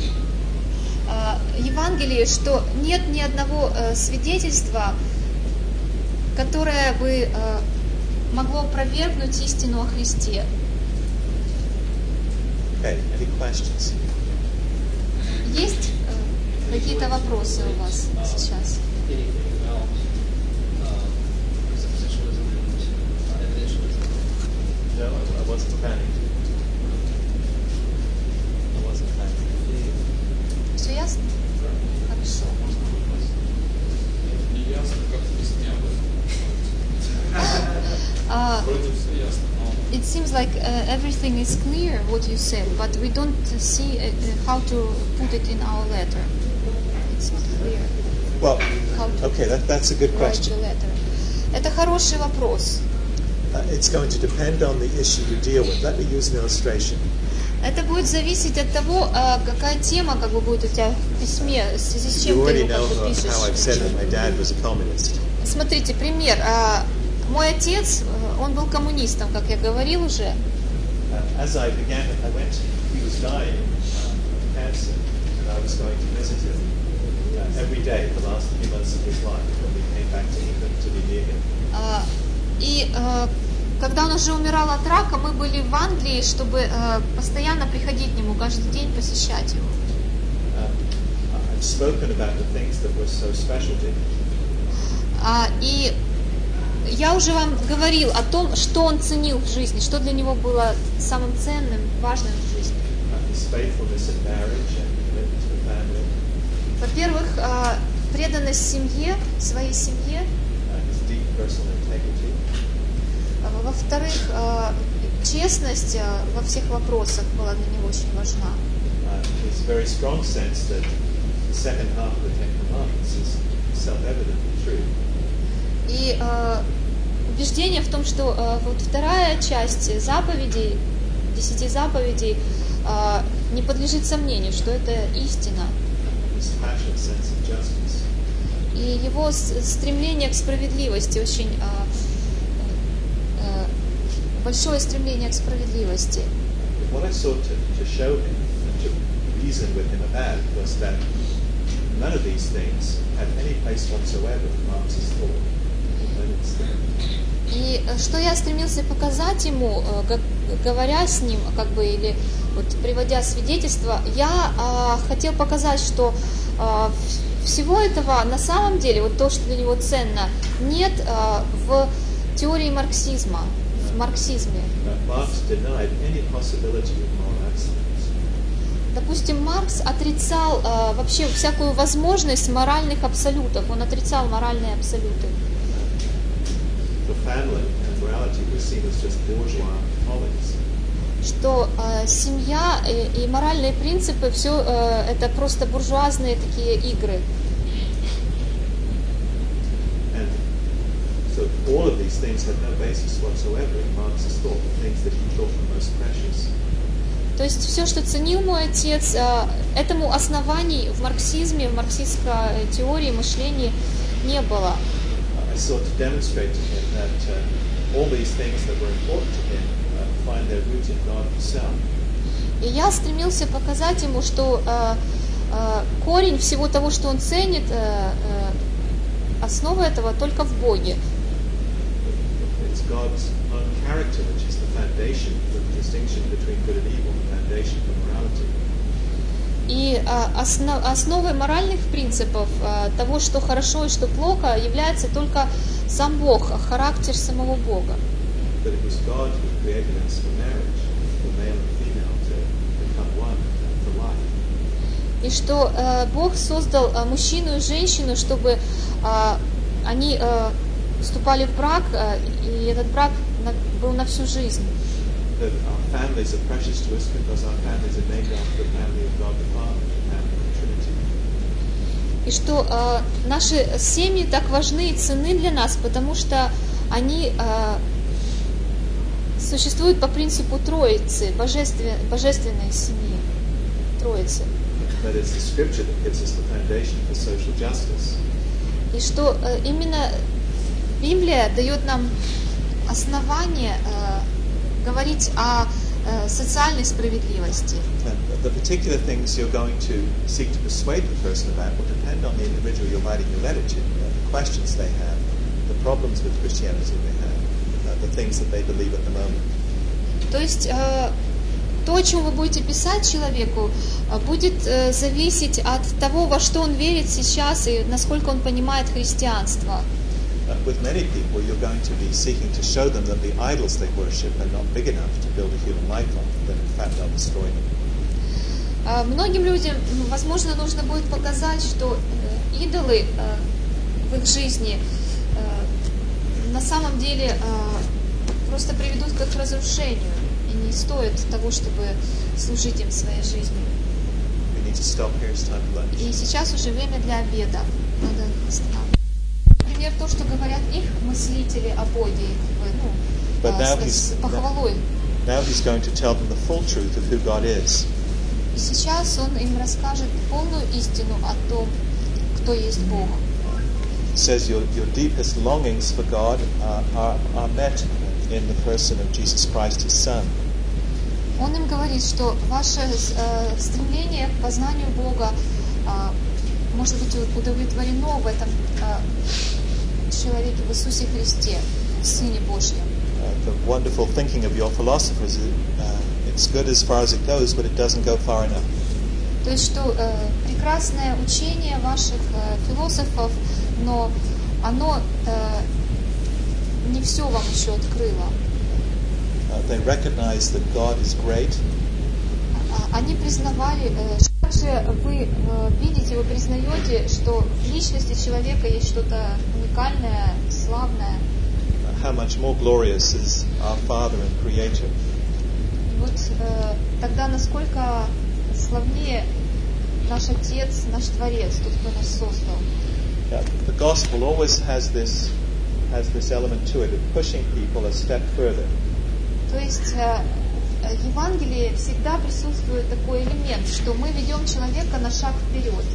Евангелии, что нет ни одного свидетельства, которое бы могло опровергнуть истину о Христе. Okay, any questions? Есть э, какие-то вопросы у вас сейчас? Anything about uh, presuppositionalism and evidentialism? No, I, I wasn't planning to. I wasn't planning to. Все ясно? Хорошо. Не ясно, как объяснять об этом. А, Вроде все ясно, но It seems like uh, everything is clear what you said, but we don't see uh, uh, how to put it in our letter. It's not clear Well, how to okay, that, that's a good write question. the letter. Это хороший вопрос. Uh, it's going to depend on the issue you deal with. Let me use an illustration. Это будет зависеть от того, а, какая тема как бы будет у тебя в письме, в связи с You чем ты already его know как бы how, пишешь. how I've said that my dad was a communist. Смотрите, пример. А, Мой отец, э, он был коммунистом, как я говорил уже. Uh, as I began, I went, he was dying uh, of cancer, and I was going to visit him uh, every day for the last few months of his life when we came back to England to be near him. А, И э, когда он уже умирал от рака, мы были в Англии, чтобы э, постоянно приходить к нему, каждый день посещать его. Uh, I've spoken about the things that were so special to him. А, И я уже вам говорил о том, что он ценил в жизни, что для него было самым ценным, важным в жизни. Uh, his faithfulness in marriage and commitment to the family, Во-первых, э, преданность семье, своей семье. uh, his deep personal integrity, А, Во-вторых, э, честность э, во всех вопросах была для него очень важна. uh, his very strong sense that the second half of the Ten Commandments is self-evidently true. И э, убеждение в том, что э, вот вторая часть заповедей, десяти заповедей, э, не подлежит сомнению, что это истина. His passionate sense of justice. И его с- стремление к справедливости, очень э, э, большое стремление к справедливости. But what I sought to, to show him and to reason with him about was that none of these things have any place whatsoever in Marx's thought. in Lenin's thought. И э, что я стремился показать ему, э, как- говоря с ним, как бы, или вот приводя свидетельства, я э, хотел показать, что э, в- всего этого на самом деле, вот то, что для него ценно, нет э, в теории марксизма, в марксизме. Uh, Marx denied any possibility of moral excellence. Допустим, Маркс отрицал э, вообще всякую возможность моральных абсолютов, он отрицал моральные абсолюты. The family and morality were seen as just bourgeois follies. Что э, семья и, и моральные принципы, все э, это просто буржуазные такие игры. And so all of these things had no basis whatsoever in Marx's thought, the things that he thought were most precious. То есть все, что ценил мой отец, э, этому оснований в марксизме, в марксистской теории, мышлении не было. I sought to demonstrate to him that uh, all these things that were important to him uh, find their root in God himself. И я стремился показать ему, что э, э, корень всего того, что он ценит, э, э, основа этого только в Боге. It's God's own character which is the foundation for the distinction between good and evil, the foundation for morality. И э, основ- основой моральных принципов, э, того, что хорошо и что плохо, является только сам Бог, характер самого Бога. That it was God who created us for marriage, for male and female to become one and for life. И что э, Бог создал э, мужчину и женщину, чтобы э, они э, вступали в брак, э, и этот брак на- был на всю жизнь. That our families are precious to us because our families are named after the family of God the Father, the family of the Trinity. И что э, наши семьи так важны и ценны для нас, потому что они э, существуют по принципу Троицы, божествен- божественной семьи, Троицы. That is the scripture that gives us the foundation for social justice. И что э, именно Библия дает нам основание э, говорить о э, социальной справедливости. And the particular things you're going to seek to persuade the person about will depend on the individual you're writing your letter to, uh, the questions they have, the problems with Christianity they have, uh, the things that they believe at the moment. То есть э, то, о чем вы будете писать человеку, а, будет э, зависеть от того, во что он верит сейчас и насколько он понимает христианство. Uh, with many people, you're going to be seeking to show them that the idols they worship are not big enough to build a human life on, that in fact they'll destroy them. А, Многим людям, ну, возможно, нужно будет показать, что э, идолы э, в их жизни э, на самом деле э, просто приведут к их разрушению и не стоит того, чтобы служить им своей жизнью. We need to stop here. It's time for lunch. И сейчас уже время для обеда. Надо остановиться. Например, то, что говорят их мыслители о Боге, как бы, ну, But now а, с, с he's- похвалой. Now he's going to tell them the full truth of who God is. И сейчас он им расскажет полную истину о том, кто есть Бог. It says your, your deepest longings for God are, are, are met in the person of Jesus Christ, His Son. Он им говорит, что ваше э, стремление к познанию Бога э, может быть удовлетворено в этом э, человеке, в Иисусе Христе, Сыне Божьем. Uh, the wonderful thinking of your philosophers, uh, it's good as far as it goes, but it doesn't go far enough. То есть, что э, прекрасное учение ваших э, философов, но оно э, не все вам еще открыло. Uh, they recognize that God is great, А- Они признавали, э, что также вы э, видите, вы признаете, что в личности человека есть что-то уникальное, славное. uh, how much more glorious is our Father and Creator. И вот э, тогда насколько славнее наш Отец, наш Творец, тот, кто нас создал. Uh, the gospel always has this has this element to it of pushing people a step further. То есть э, э, в Евангелии всегда присутствует такой элемент, что мы ведем человека на шаг вперед.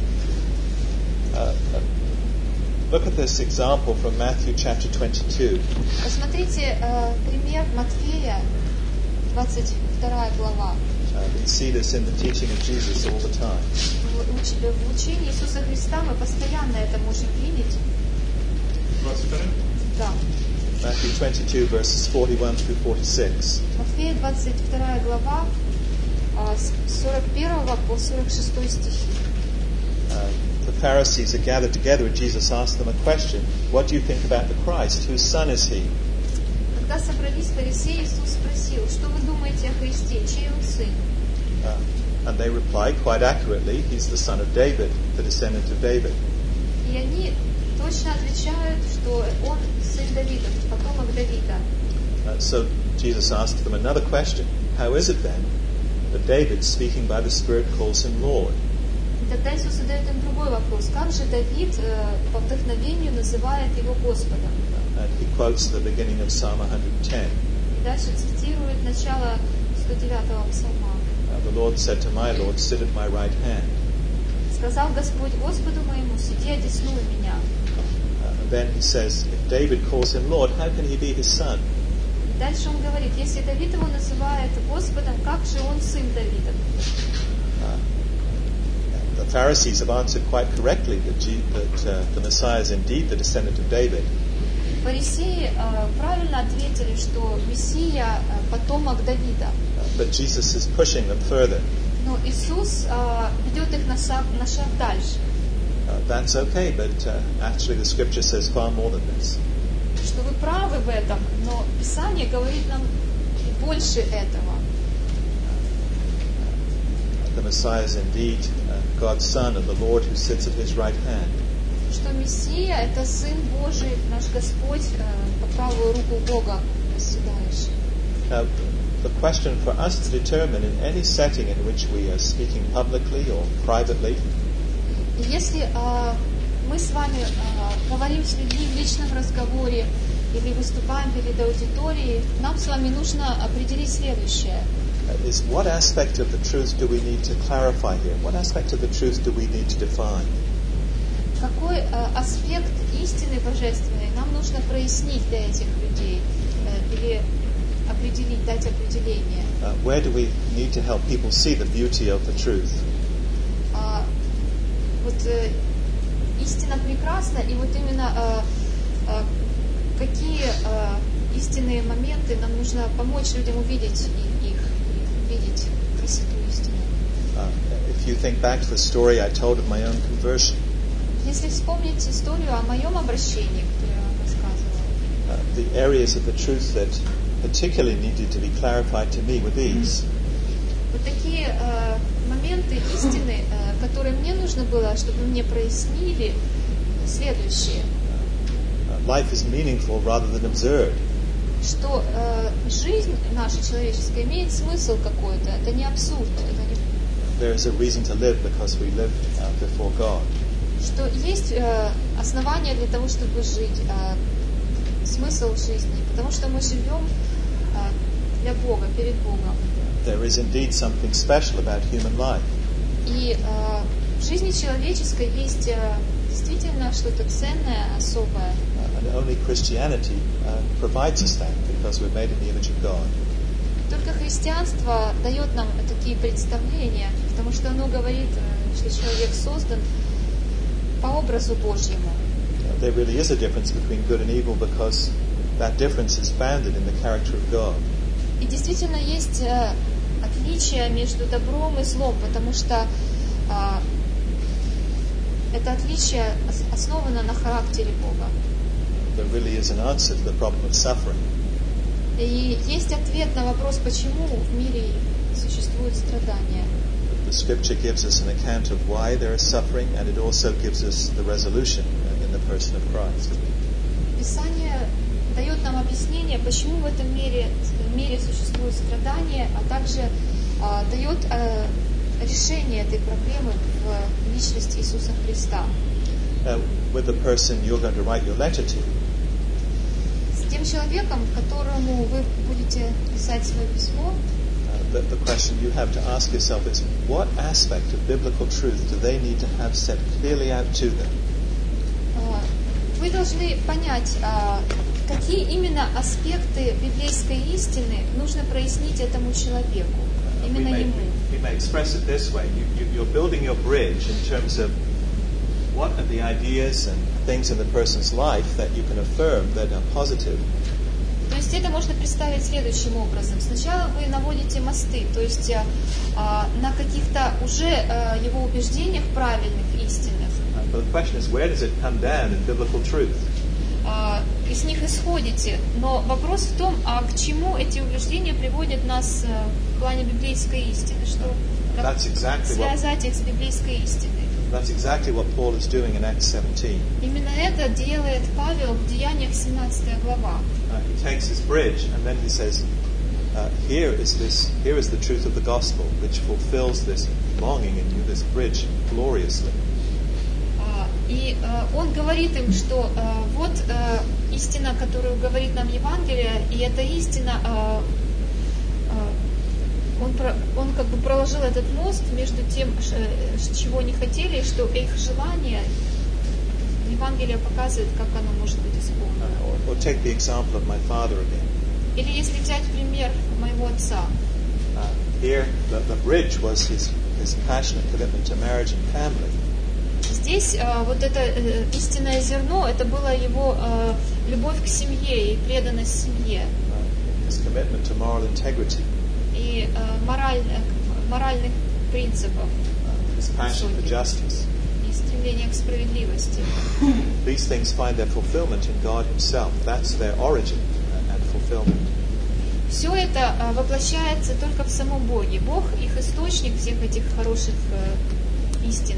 Uh, uh, look at this example from Matthew chapter twenty-two. Посмотрите э, пример Матфея, двадцать вторая глава. Uh, we see this in the teaching of Jesus all the time. В, уч- в учении Иисуса Христа мы постоянно это можем видеть. двадцать второй? Да. Matthew twenty-two, verses forty-one through forty-six. Матфея, двадцать вторая глава, а, с сорок первого по сорок шестой стихи. Uh, the Pharisees are gathered together, and Jesus asked them a question: "What do you think about the Christ? Whose son is he?" Когда собрались фарисеи, Иисус спросил, что вы думаете о Христе, чей он сын? Uh, and they replied quite accurately, "He's the son of David, the descendant of David." И они точно отвечают, что он сын Давида, потомок Давида. Uh, so Jesus asked them another question: "How is it then that David, speaking by the Spirit, calls him Lord?" И тогда Иисус задает им другой вопрос. Как же Давид э, по вдохновению называет его Господом? And he quotes the beginning of Psalm one ten. И дальше цитирует начало сто девятого псалма. Uh, the Lord said to my Lord, "Sit at my right hand." Сказал Господь Господу моему, сиди, одесную меня. Uh, and then he says, if David calls him Lord, how can he be his son? И дальше он говорит, если Давид его называет Господом, как же он сын Давида? Uh, the Pharisees have answered quite correctly that, G- that uh, the Messiah is indeed the descendant of David. Фарисеи э, правильно ответили, что Мессия э, потомок Давида. Uh, but Jesus is pushing them further. Но Иисус э, ведет их на шаг, на шаг дальше. Uh, that's okay, but uh, actually the Scripture says far more than this. Что вы правы в этом, но Писание говорит нам и больше этого. The Messiah is indeed uh, God's Son and the Lord who sits at His right hand. Что Мессия – это Сын Божий, наш Господь, э, по правую руку Бога восседающий. Now, the question for us to determine in any setting in which we are speaking publicly or privately, И если э, мы с вами э, говорим с людьми в личном разговоре или выступаем перед аудиторией, нам с вами нужно определить следующее. uh, is what aspect of the truth do we need to clarify here? What aspect of the truth do we need to define? Какой э, аспект истины божественной нам нужно прояснить для этих людей э, или определить, дать определение? Uh, where do we need to help people see the beauty of the truth? А, вот э, истина прекрасна, и вот именно э, э, какие э, истинные моменты нам нужно помочь людям увидеть и- их, видеть. святую истину. Uh, if you think back to the story I told of my own conversion, Если вспомнить историю о моем обращении, которую я вам рассказывала, uh, the areas of the truth that particularly needed to be clarified to me were these. вот такие э, моменты истины, э, которые мне нужно было, чтобы мне прояснили, следующие, Uh, life is meaningful rather than absurd. что э, жизнь наша человеческая имеет смысл какой-то, это не абсурд, это не There is a reason to live because we live uh, before God. что есть э, основания для того, чтобы жить, э, смысл жизни, потому что мы живем э, для Бога, перед Богом. There is indeed something special about human life. И э, в жизни человеческой есть э, действительно что-то ценное, особое. Uh, and only Christianity uh, provides us that because we're made in the image of God. Только христианство дает нам такие представления, потому что оно говорит, э, что человек создан по образу Божьему. Uh, there really is a difference between good and evil because that difference is founded in the character of God. И действительно есть э, отличие между добром и злом, потому что э, это отличие ос- основано на характере Бога. There really is an answer to the problem of suffering. И есть ответ на вопрос, почему в мире существуют страдания. The Scripture gives us an account of why there is suffering, and it also gives us the resolution in the person of Christ. Писание дает нам объяснение, почему в этом мире, в мире существуют страдания, а также а, дает а, решение этой проблемы в личности Иисуса Христа. Uh, with the person you're going to write your letter to, С тем человеком, которому вы будете писать свое письмо, uh, the, the question you have to ask yourself is, what aspect of biblical truth do they need to have set clearly out to them? а, вы должны понять, а, какие именно аспекты библейской истины нужно прояснить этому человеку, Uh, we, именно may, ему. we may express it this way. You, you, you're building your bridge in terms of what are the ideas and things in the person's life that you can affirm that are positive. То есть это можно представить следующим образом. Сначала вы наводите мосты, то есть а, на каких-то уже а, его убеждениях правильных, истинных. Uh, but the question is, where does it come down in biblical truth? А, и с них исходите. Но вопрос в том, а к чему эти убеждения приводят нас а, в плане библейской истины, что как That's exactly what- связать их с библейской истиной. That's exactly what Paul is doing in Acts seventeen. Именно это делает Павел в Деяниях семнадцатая глава. Uh, he takes his bridge and then he says, uh, here is this, here is the truth of the gospel, which fulfills this longing in you, this bridge, gloriously. А, И а, он говорит им, что а, вот а, истина, которую говорит нам Евангелие, и эта истина, а, а, он, про- он как бы проложил этот мост между тем, ш- э, чего они хотели, и что их желание, Евангелие показывает, как оно может быть Uh, исполнено. or, or take the example of my father again. Или если взять пример моего отца, Uh, here, the, the bridge was his, his passionate commitment to marriage and family. здесь а, вот это э, истинное зерно, это была его а, любовь к семье и преданность семье. Uh, his commitment to moral integrity, И э, мораль- э, моральных принципов uh, his passion for justice. и стремление к справедливости. These things find their fulfillment in God Himself. That's their origin and, and fulfillment. Все это э, воплощается только в самом Боге. Бог их источник всех этих хороших э, истин.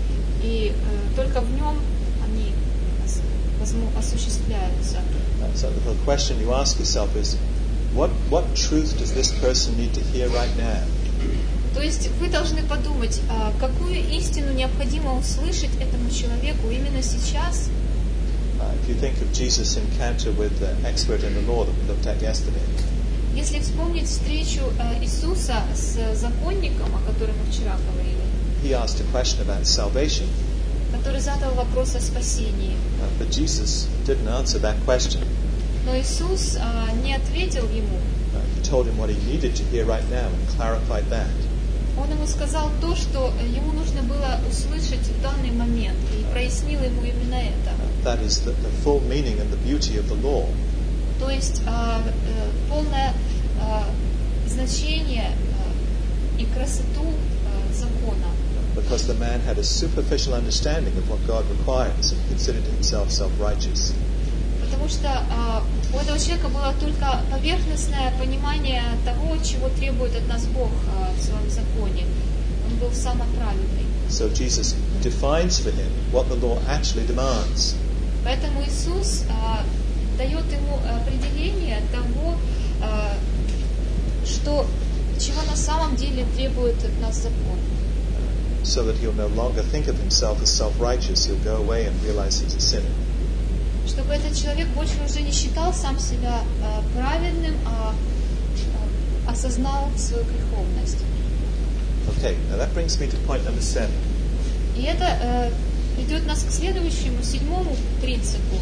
И э, только в нем они ос- возму- осуществляются. Uh, so the question you ask yourself is, what what truth does this person need to hear right now? То есть вы должны подумать, а какую истину необходимо услышать этому человеку именно сейчас. Uh, if you think of Jesus' encounter with the expert in the law that we looked at yesterday, Если вспомнить встречу э, Иисуса с законником, о котором мы вчера говорили, he asked a question about salvation, который задал вопрос о спасении. uh, but Jesus didn't answer that question. Но Иисус а, не ответил ему. Uh, he told him what he needed to hear right now and clarified that. Он ему сказал то, что ему нужно было услышать в данный момент, и прояснил ему именно это. Uh, that is the, the full meaning and the beauty of the law. То есть а, э, полное а, значение а, и красоту э, закона. Because the man had a superficial understanding of what God requires and considered himself self-righteous. Потому что э, у этого человека было только поверхностное понимание того, чего требует от нас Бог э, в своем законе. Он был самоправедный. So Jesus defines for him what the law actually demands. Поэтому Иисус э, дает ему определение того, э, что, чего на самом деле требует от нас закон. So that he'll no longer think of himself as self-righteous, he'll go away and realize he's a sinner. Чтобы этот человек больше уже не считал сам себя э, праведным, а э, осознал свою греховность. Okay, now that brings me to point number seven. И это э, ведет нас к следующему, седьмому принципу.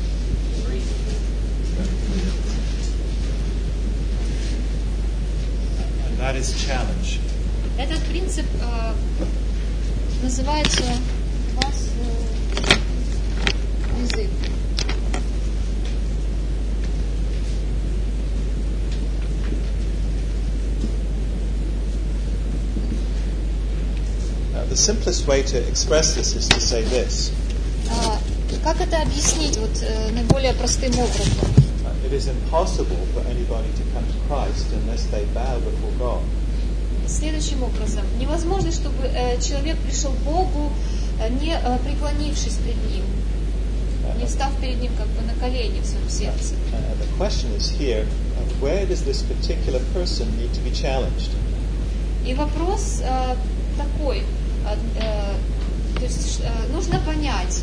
And that is challenge. Этот принцип э, называется вас, э, язык. The simplest way to express this is to say this. А, как это объяснить вот, э, наиболее простым образом? It is impossible for anybody to come to Christ unless they bow before God. Следующим образом. Невозможно, чтобы э, человек пришел к Богу, э, не э, преклонившись пред Ним, не встав перед Ним как бы на колени в своем сердце. Uh, the question is here, uh, where does this particular person need to be challenged? И вопрос э, такой, э, э, то есть э, нужно понять,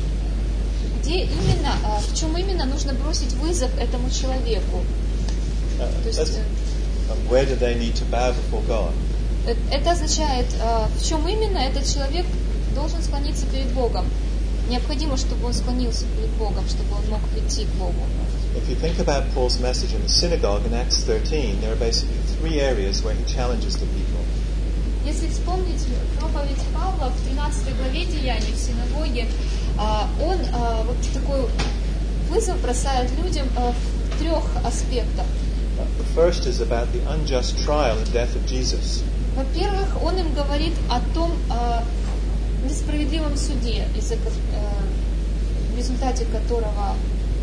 где именно, э, в чем именно нужно бросить вызов этому человеку. Uh, То есть, that's- uh, where do they need to bow before God? э, это означает, э, в чем именно этот человек должен склониться перед Богом. Необходимо, чтобы он склонился перед Богом, чтобы он мог прийти к Богу. If you think about Paul's message in the synagogue in Acts thirteen, there are basically three areas where he challenges the people. Если вспомнить проповедь Павла в тринадцатой главе Деяний в синагоге, а, он а, вот такой вызов бросает людям а, в трех аспектах. Uh, the first is about the unjust trial and death of Jesus. Во-первых, он им говорит о том а, несправедливом суде, из-за ко- а, в результате которого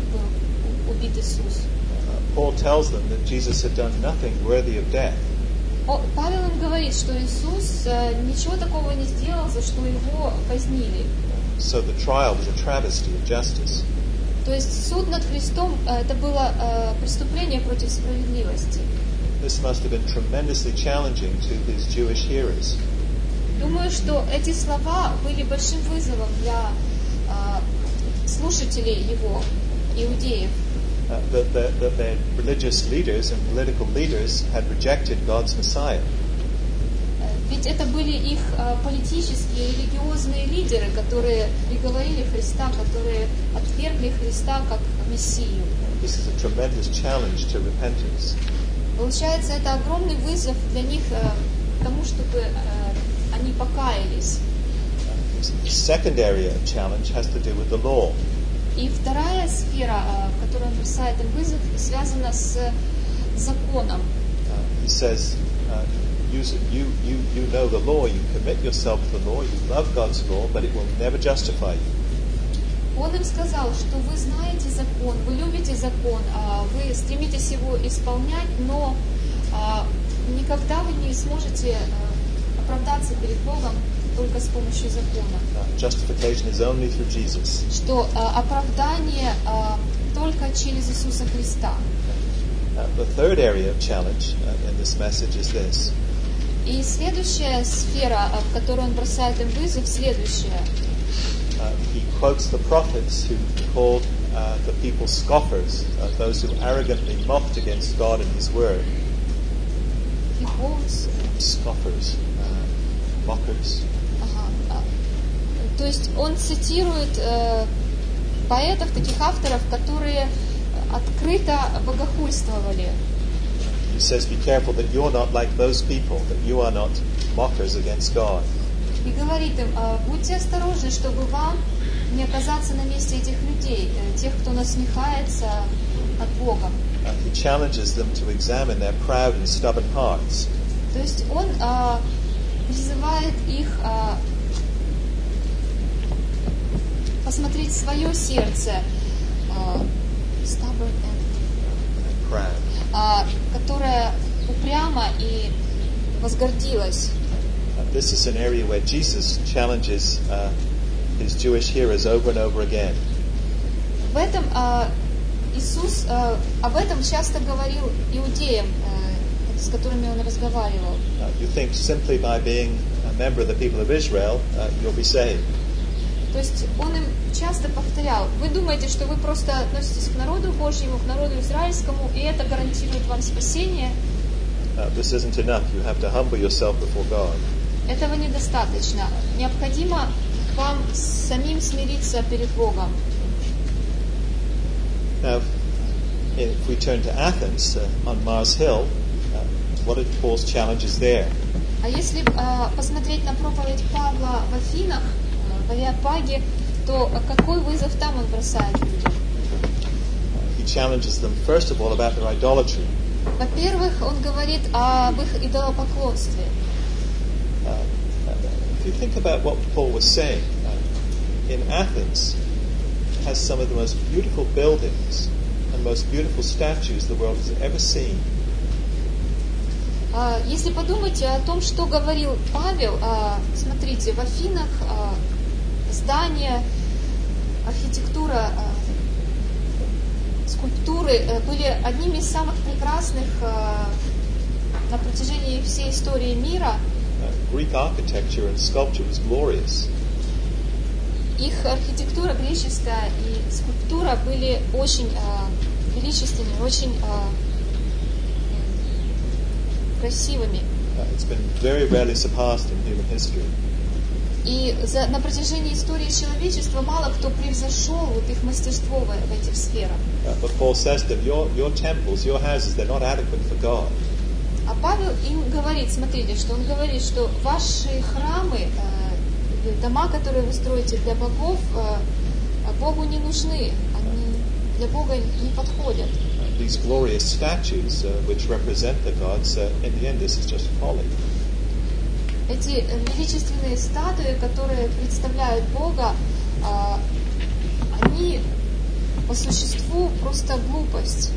был убит Иисус. Uh, Paul tells them that Jesus had done nothing worthy of death. О, Павел им говорит, что Иисус а, ничего такого не сделал, за что его казнили. So the trial was a travesty of justice. То есть суд над Христом а, это было а, преступление против справедливости. This must have been tremendously challenging to his Jewish hearers. Думаю, что эти слова были большим вызовом для а, слушателей его, иудеев. Uh, that, that, that their religious leaders and political leaders had rejected God's Messiah. Э, Ведь это были их а, политические, религиозные лидеры, которые приговорили Христа, которые отвергли Христа как Мессию. This is a tremendous challenge to repentance. Получается, это огромный вызов для них а, к тому, чтобы а, они покаялись. The second area of challenge has to do with the law. И вторая сфера, а, в которой он бросает им вызов, связана с законом. Uh, he says, uh, you, you, you, you know the law, you commit yourself to the law, you love God's law, but it will never justify you. Он им сказал, что вы знаете закон, вы любите закон, а, вы стремитесь его исполнять, но а, никогда вы не сможете а, оправдаться перед Богом только с помощью закона. Uh, justification is only through Jesus. Что а, оправдание а, только через Иисуса Христа. Uh, the third area of challenge uh, in this message is this. И следующая сфера, а, в которой он бросает им вызов, следующая. Uh, he quotes the prophets who called uh, the people scoffers, uh, those who arrogantly mocked against God and His Word. He quotes, Scoffers, uh, mockers. ага, а, то есть он цитирует э, поэтов, таких авторов, которые открыто богохульствовали. He says, be careful that you're not like those people, that you are not mockers against God. И говорит им, «А, будьте осторожны, чтобы вам не оказаться на месте этих людей, э, тех, кто насмехается над Богом. Uh, he challenges them to examine their proud and stubborn hearts. То есть он а, призывает их а, посмотреть свое сердце, а, stubborn and, Proud. а, которое упрямо и возгордилось. Uh, this is an area where Jesus challenges uh, his Jewish hearers over and over again. В этом а, Иисус а, об этом часто говорил иудеям, а, с которыми он разговаривал. Uh, you think simply by being a member of the people of Israel, uh, you'll be saved. То есть он им часто повторял: вы думаете, что вы просто относитесь к народу Божьему, к народу израильскому, и это гарантирует вам спасение? Uh, this isn't enough. You have to humble yourself before God. Этого недостаточно. Необходимо вам самим смириться перед Богом. Now, if we turn to Athens, uh, on Mars Hill, uh, what are Paul's challenges there? А если а, посмотреть на проповедь Павла в Афинах, а, в Ареопаге, то а, какой вызов там он бросает людям? Uh, he challenges them, first of all, about their idolatry. Во-первых, он говорит об их идолопоклонстве. Uh, if you think about what Paul was saying, uh, in Athens has some of the most beautiful buildings and most beautiful statues the world has ever seen. А, если подумать о том, что говорил Павел, а, смотрите, в Афинах а, здания, архитектура, а, скульптуры а, были одними из самых прекрасных а, на протяжении всей истории мира. Uh, Greek architecture and sculpture was glorious. Их архитектура греческая и скульптура были очень а, величественными, очень а, красивыми. Uh, it's been very rarely surpassed in human history. И за, на протяжении истории человечества мало кто превзошел вот их мастерство в, в этих сферах. Uh, but Paul says to them, your, your temples, your houses, they're not adequate for God. А Павел им говорит, смотрите, что он говорит, что ваши храмы, э, дома, которые вы строите для богов, э, Богу не нужны, они для Бога не подходят. Uh, these glorious statues, uh, which represent the gods, uh, in the end, this is just folly. Эти величественные статуи, которые представляют Бога, э, они по существу просто глупость.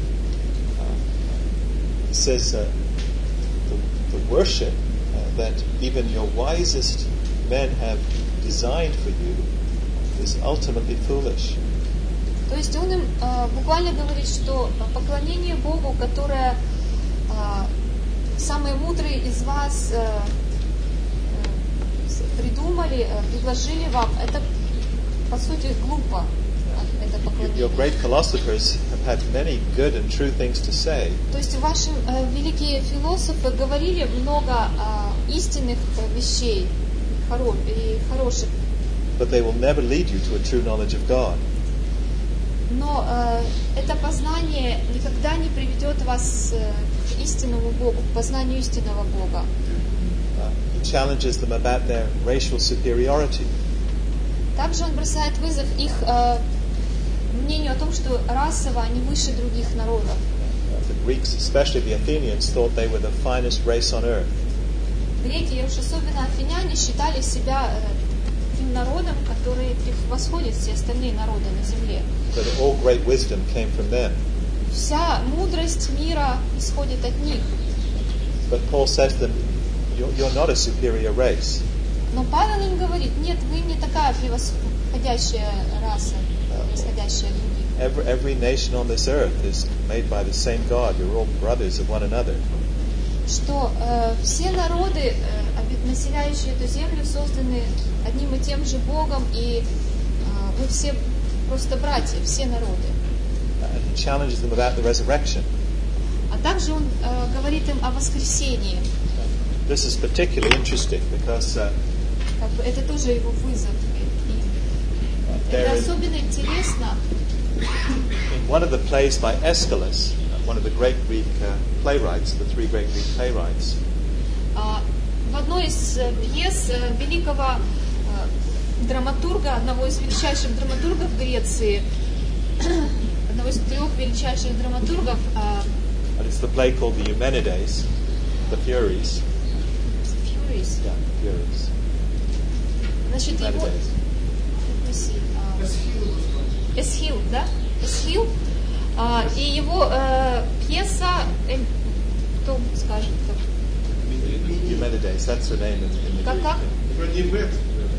It says uh, the, the worship uh, that even your wisest men have designed for you is ultimately foolish. То есть он им э, буквально говорит, что поклонение Богу, которое э, самые мудрые из вас э, э, придумали, э, предложили вам, это по сути глупо. Это поклонение. Your great philosophers have had many good and true things to say. То есть ваши э, великие философы говорили много э, истинных вещей хоро- и хороших. But they will never lead you to a true knowledge of God. Но э, это познание никогда не приведет вас э, к истинному Богу, к познанию истинного Бога. Uh, he challenges them about their racial superiority. Также он бросает вызов их э, мнению о том, что расово они выше других народов. Uh, the Greeks, especially the Athenians, thought they were the finest race on earth. Греки, и уж особенно афиняне, считали себя э, тем народом, который превосходит все остальные народы на земле. So that all great wisdom came from them. Вся мудрость мира исходит от них. But Paul says to them, you're, you're not a superior race. Но Павел им говорит: нет, вы не такая превосходящая раса, превосходящая других. Every, every nation on this earth is made by the same God. You're all brothers of one another. Что э, все народы, э, населяющие эту землю, созданы одним и тем же Богом, и э, мы все просто братья, все народы. And he challenges them about the resurrection. А также он э, говорит им о воскресении. This is particularly interesting because uh, Как бы это тоже его вызов. И there это is, особенно интересно. in one of the plays by Aeschylus, uh, one of the great Greek uh, playwrights, the three great Greek playwrights, А, в одной из э, пьес э, великого э, драматурга, одного из величайших драматургов Греции, одного из трех величайших драматургов, э, and it's the play called the Eumenides, the Furies. Furies, Furies. Yeah, Furies. Значит, его... Humanidae. Let me see, а, Эсхил, да? Эсхил. А, и его э, пьеса, э, кто скажет, как? Humanidae, that's the name in, in the Как, Greek. как? Владимир.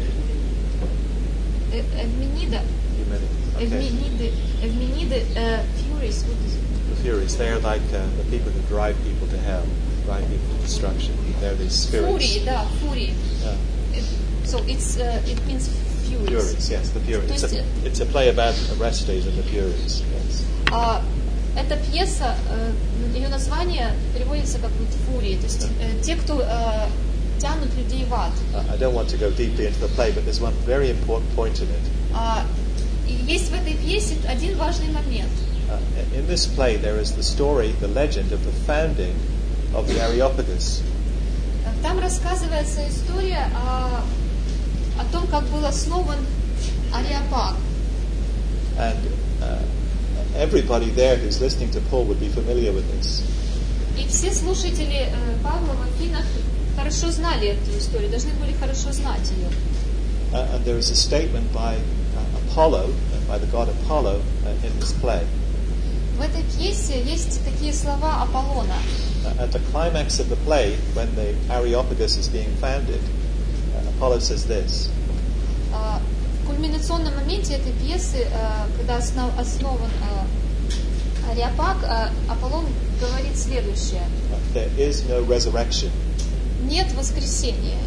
Э, Эвменида. Humanidae. Okay. Эвмениды. Эвмениды. э, Furies. What is it? The Furies, they're like uh, the people who drive people to hell, drive people to destruction. They're these spirits. Фурии, да, фурии. Yeah. So it's, uh, it means Furies. Furies, yes, the Furies. It's a, it's a play about Orestes and the Furies. Yes. А, эта пьеса, э, ее название переводится как вот фурии, то есть э, те, кто э, тянут людей в ад. Uh, I don't want to go deeply into the play, but there's one very important point in it. А, и есть в этой пьесе один важный момент. Uh, in this play, there is the story, the legend of the founding of the Areopagus. Там рассказывается история о, о том, как был основан Ареопаг. And uh, everybody there who's listening to Paul would be familiar with this. И все слушатели э, Павла в Афинах хорошо знали эту историю, должны были хорошо знать ее. Uh, and there is a statement by uh, Apollo, uh, by the god Apollo, uh, in this play. В этой пьесе есть такие слова Аполлона. Uh, at the climax of the play, when the Areopagus is being founded, uh, Apollo says this. Uh, в кульминационном моменте этой пьесы, uh, когда основ, основан uh, Ареопаг, uh, Аполлон говорит следующее. Uh, there is no resurrection. Нет воскресения.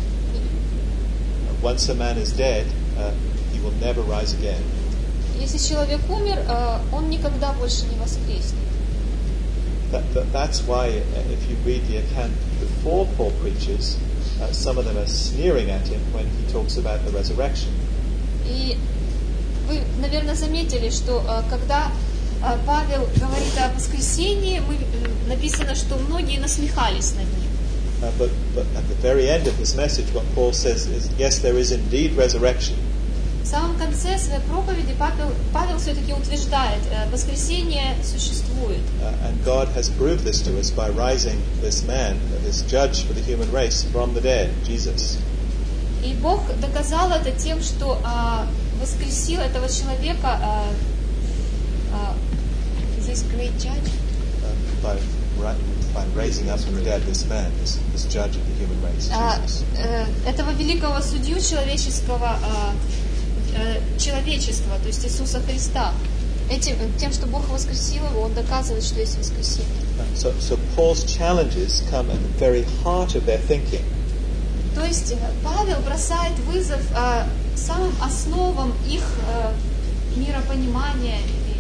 Uh, once a man is dead, uh, he will never rise again. Если человек умер, uh, он никогда больше не воскреснет. That, that, that's why, uh, if you read the account before Paul preaches, uh, some of them are sneering at him when he talks about the resurrection. И вы, наверное, заметили, что uh, когда uh, Павел говорит о воскресении, мы, uh, написано, что многие насмехались над ним. Uh, but, but at the very end of his message, what Paul says is, yes, there is indeed resurrection. В самом конце своей проповеди Павел, Павел все-таки утверждает, uh, воскресение существует. Uh, and God has proved this to us by rising this man, this judge for the human race, from the dead, Jesus. И Бог доказал это тем, что uh, воскресил этого человека, uh, uh, this great judge, Uh, by, by raising up from the dead this man, this, this judge of the human race, uh, Jesus. uh, этого великого судью человеческого, uh, uh, человечества, то есть Иисуса Христа. Этим, тем, что Бог воскресил его, Он доказывает, что есть воскресение. Uh, so, so Paul's challenges come at the very heart of their thinking. То есть Павел бросает вызов uh, самым основам их uh, миропонимания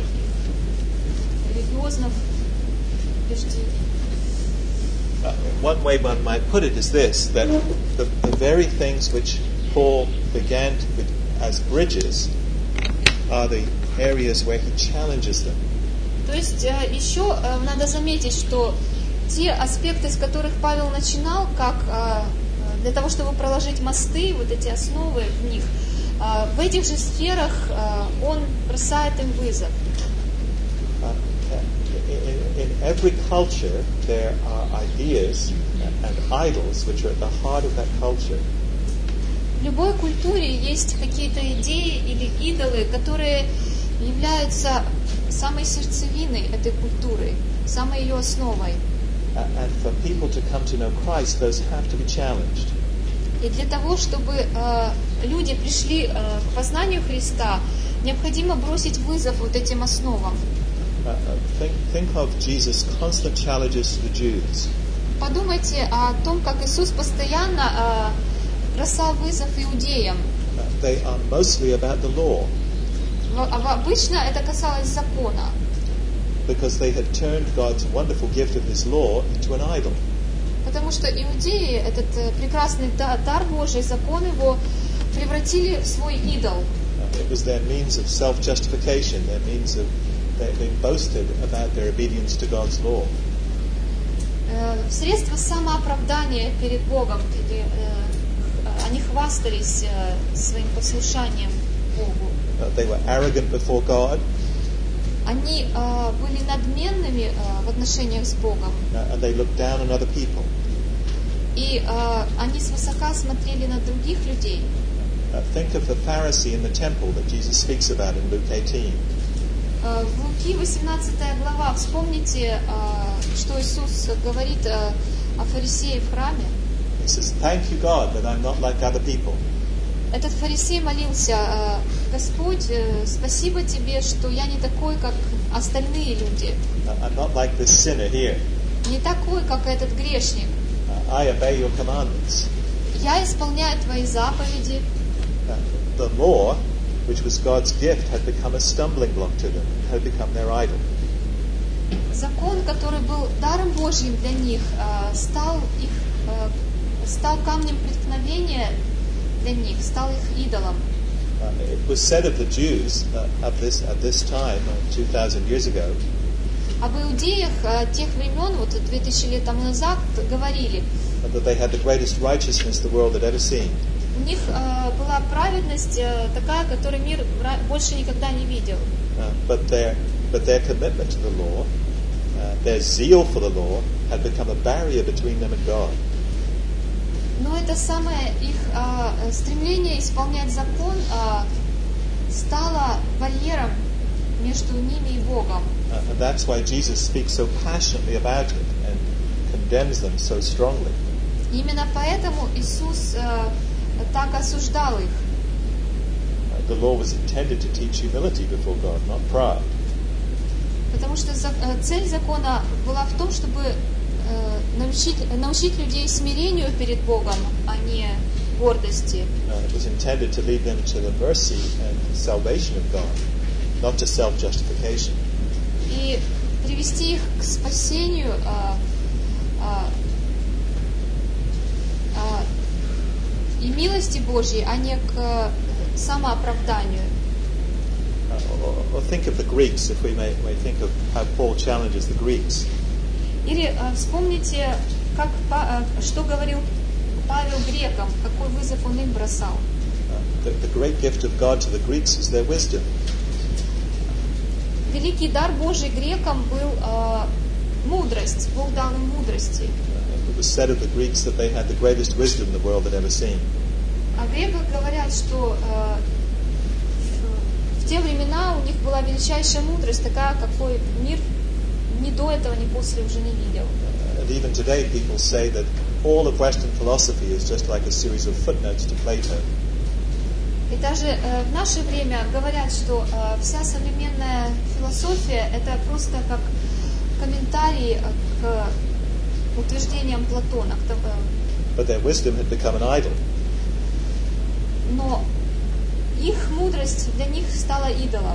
и религиозных убеждений. Uh, one way one might put it is this, that the, the very things which Paul began to, with, as bridges are the areas where he challenges them. То есть uh, еще uh, надо заметить, что те аспекты, с которых Павел начинал, как uh, для того, чтобы проложить мосты, вот эти основы в них, uh, в этих же сферах uh, он бросает им вызов. Uh, in, in every culture there are ideas and idols which are at the heart of that culture. В любой культуре есть какие-то идеи или идолы, которые являются самой сердцевиной этой культуры, самой ее основой. Uh, and for people to come to know Christ, those have to be challenged. И для того, чтобы э, люди пришли э, к познанию Христа, необходимо бросить вызов вот этим основам. Uh, uh, think, think of Jesus' constant challenges to the Jews. Подумайте о том, как Иисус постоянно э, бросал вызов иудеям. Uh, they are mostly about the law, Обычно это касалось закона, because they had turned God's wonderful gift of His law into an idol. потому что иудеи этот э, прекрасный дар Божий, закон его, превратили в свой идол. Uh, it was their means of self-justification, their means of they, they boasted about their obedience to God's law. Э, средство самооправдания перед Богом, или э, они хвастались э, своим послушанием Богу. Uh, they were arrogant before God, Они э, были надменными э, в отношениях с Богом. uh, and they looked down on other people. и э, они свысока смотрели на других людей. Uh, think of the Pharisee in the temple that Jesus speaks about in Luke eighteen. Э, в Луки восемнадцатая глава, вспомните, э, что Иисус говорит э, о фарисее в храме. He says, "Thank you, God, that I'm not like other people." Этот фарисей молился: э, Господь, э, спасибо тебе, что я не такой, как остальные люди. Uh, I'm not like this sinner here. Не такой, как этот грешник. Uh, I obey your commandments. Я исполняю твои заповеди. Uh, the law, which was God's gift, had become a stumbling block to them, had become their idol. Закон, который был даром Божьим для них, э, стал их, э, стал камнем преткновения для них, стал их идолом. Uh, it was said of the Jews uh, of this at this time, uh, two thousand years ago, Об иудеях э, тех времен, вот две тысячи лет тому назад, говорили, that they had the greatest righteousness the world had ever seen. у них э, была праведность э, такая, которую мир ра- больше никогда не видел. Uh, but their but their commitment to the law, uh, their zeal for the law, had become a barrier between them and God. Но это самое их э, стремление исполнять закон э, стало барьером между ними и Богом. Uh, and that's why Jesus speaks so passionately about it and condemns them so strongly. Именно поэтому Иисус э, так осуждал их. Uh, the law was intended to teach humility before God, not pride. Потому что за- э, цель закона была в том, чтобы э, научить, научить людей смирению перед Богом, а не гордости. Uh, it was intended to lead them to the mercy and salvation of God, not to self-justification. И привести их к спасению а, а, а, и милости Божьей, а не к самооправданию. Uh, or, or think of the Greeks, if we may, may think of how Paul challenges the Greeks. Или а, вспомните, как, Па- а, что говорил Павел грекам, какой вызов он им бросал. Uh, the, the great gift of God to the Greeks is their wisdom. Великий дар Божий грекам был а, мудрость. Бог дал им мудрости. Uh, it was said of the Greeks that they had the greatest wisdom the world had ever seen. О греках говорят, что а, в, в те времена у них была величайшая мудрость, такая, какой мир ни до этого, ни после уже не видел. Uh, and even today people say that all of Western philosophy is just like a series of footnotes to Plato. И даже э, в наше время говорят, что э, вся современная философия это просто как комментарий э, к утверждениям Платона. К тому- But their wisdom had become an idol. Но их мудрость для них стала идолом.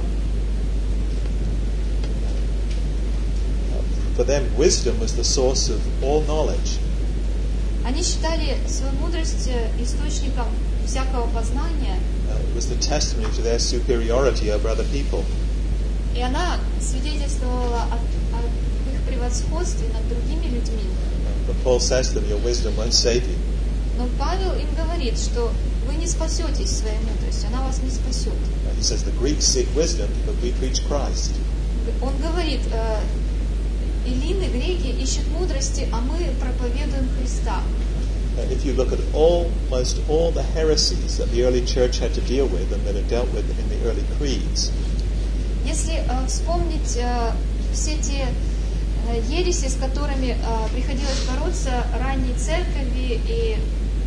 Uh, For them, wisdom was the source of all knowledge. Они считали свою мудрость э, источником всякого познания, Uh, it was the testimony to their superiority over other people. и она свидетельствовала о, о их превосходстве над другими людьми. But Paul says to them, your wisdom won't save you. Но Павел им говорит, что вы не спасетесь своей мудростью, она вас не спасет. Uh, He says the Greeks seek wisdom, but we preach Christ. Он говорит, э, эллины, греки ищут мудрости, а мы проповедуем Христа. Uh, If you look at almost all the heresies that the early church had to deal with and that are dealt with in the early creeds, Если э, вспомнить э, все те э, ереси, с которыми э, приходилось бороться ранней церкви, и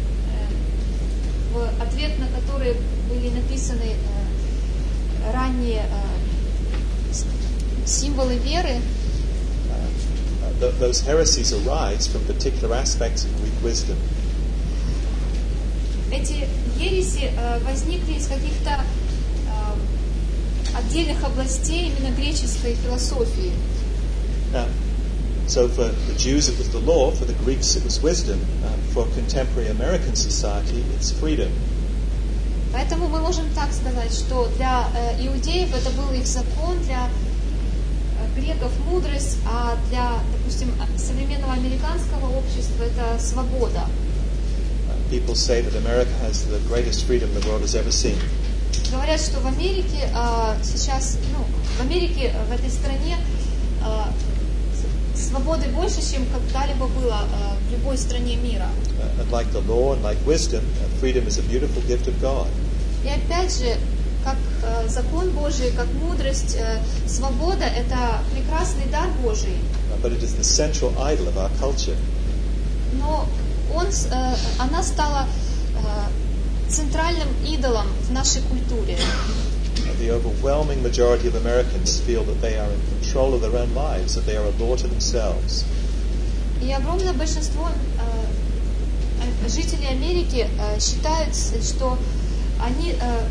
э, в ответ на которые были написаны э, ранние э, с- символы веры, uh, th- those heresies arise from particular aspects of Greek wisdom. эти ереси э, возникли из каких-то э, отдельных областей именно греческой философии. Now, so for the Jews it was the law, for the Greeks it was wisdom, uh, for contemporary American society it's freedom. Поэтому мы можем так сказать, что для э, иудеев это был их закон, для э, греков мудрость, а для, допустим, современного американского общества это свобода. Uh, people say that America has the greatest freedom the world has ever seen. Говорят, что в Америке э, сейчас, ну, в Америке, э, в этой стране э, с- свободы больше, чем когда-либо было э, в любой стране мира. Uh, and like the law and like wisdom, uh, freedom is a beautiful gift of God. И опять же, как э, закон Божий, как мудрость, э, свобода – это прекрасный дар Божий. Uh, but it is the central idol of our culture. Но он, э, она стала э, центральным идолом в нашей культуре. The overwhelming majority of Americans feel that they are in control of their own lives, that they are a law to themselves. И огромное большинство э, жителей Америки э, считают, что они э,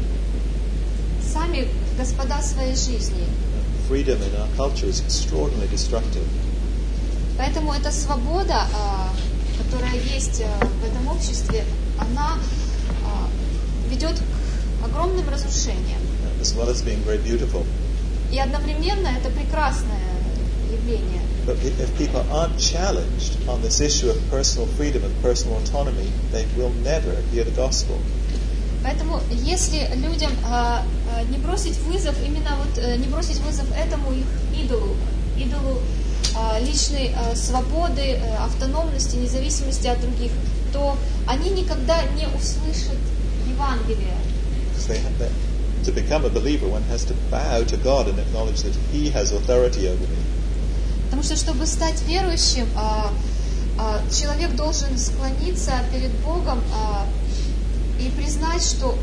сами господа своей жизни. Freedom in our culture is extraordinarily destructive. Поэтому эта свобода, э, которая есть э, в этом обществе, она э, ведет к огромным разрушениям. As well as being very beautiful. И одновременно это прекрасное явление. But if people aren't challenged on this issue of personal freedom and personal autonomy, they will never hear the gospel. Поэтому, если людям а, а, не бросить вызов, именно вот а, не бросить вызов этому их идолу, идолу а, личной а, свободы, а, автономности, независимости от других, то они никогда не услышат Евангелие. They have that. To become a believer, one has to bow to God and acknowledge that He has authority over me. Потому что, чтобы стать верующим, а, а, человек должен склониться перед Богом а, и признать, что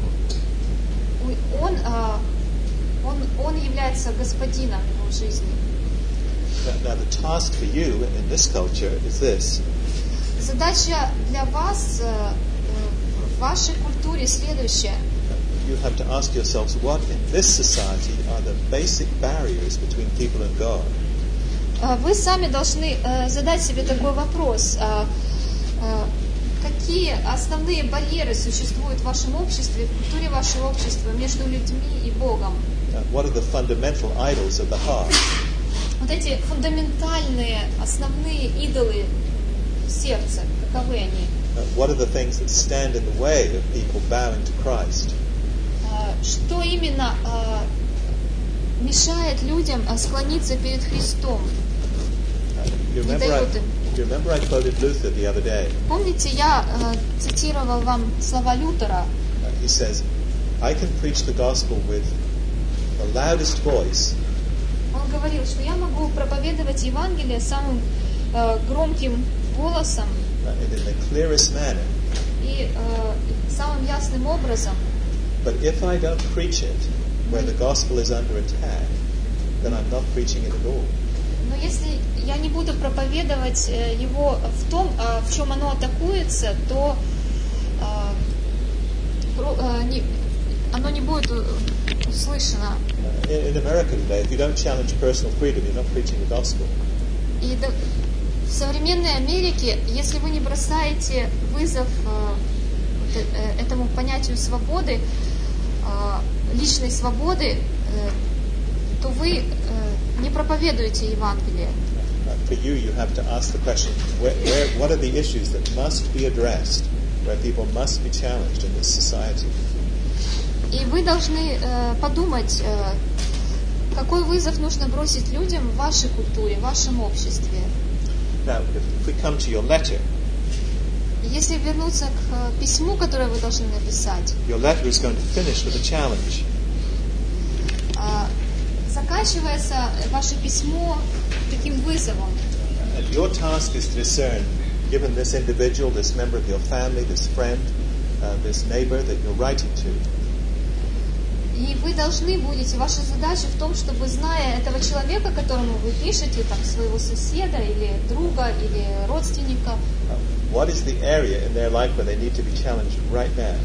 он, а, он, он является господином его жизни. Now, now the task for you in this culture is this. Задача для вас а, в вашей культуре следующая. You have to ask yourselves what in this society are the basic barriers between people and God. Вы сами должны uh, задать себе такой вопрос. Uh, uh, какие основные барьеры существуют в вашем обществе, в культуре вашего общества между людьми и Богом? Uh, what are the fundamental idols of the heart? Вот эти фундаментальные, основные идолы сердца, каковы они? Uh, what are the things that stand in the way of people bowing to Christ? Что именно а, мешает людям а, склониться перед Христом? You Не remember, I, дает им. you remember I quoted Luther the other day. Помните, я а, цитировал вам слова Лютера. Uh, he says, I can preach the gospel with the loudest voice. Он говорил, что я могу проповедовать Евангелие самым а, громким голосом Uh, and in the clearest manner. и а, самым ясным образом. But if I don't preach it where the gospel is under attack, then I'm not preaching it at all. Но если я не буду проповедовать его в том, в чем оно атакуется, то оно не будет услышано. In, in America today, if you don't challenge personal freedom, you're not preaching the gospel. И в современной Америке, если вы не бросаете вызов этому понятию свободы, личной свободы, то вы не проповедуете Евангелие. For you, you have to ask the question: where, where, what are the issues that must be addressed, where people must be challenged in this society? И вы должны подумать, какой вызов нужно бросить людям в вашей культуре, в вашем обществе. Now, if we come to your letter, если вернуться к письму, которое вы должны написать, your letter is going to finish with a challenge. Заканчивается ваше письмо таким вызовом. And your task is to discern, given this individual, this member of your family, this friend, uh, this neighbor that you're writing to. И вы должны будете, ваша задача в том, чтобы, зная этого человека, которому вы пишете, там, своего соседа или друга, или родственника, what is the area in their life where they need to be challenged right now?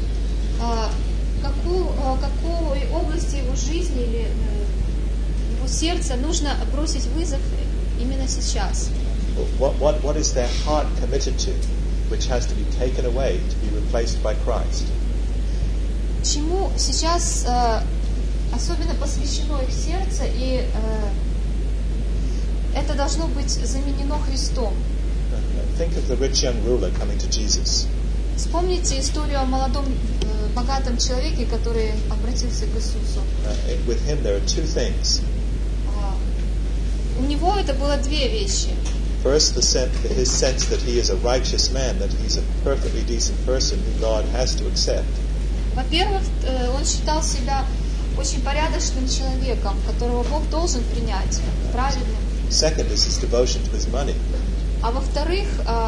Какую, какой области его жизни или его сердца нужно бросить вызов именно сейчас? What, what, what is their heart committed to, which has to be taken away to be replaced by Christ? Чему сейчас э, особенно посвящено их сердце, и э, это должно быть заменено Христом. Think of the rich young ruler coming to Jesus. Вспомните историю о молодом э, богатом человеке, который обратился к Иисусу. Uh, with him there are two things. Uh, у него это было две вещи. First, the sense, his sense that he is a righteous man, that he's a perfectly decent person who God has to accept. Во-первых, он считал себя очень порядочным человеком, которого Бог должен принять, праведным. Second is his devotion to his money. А во-вторых,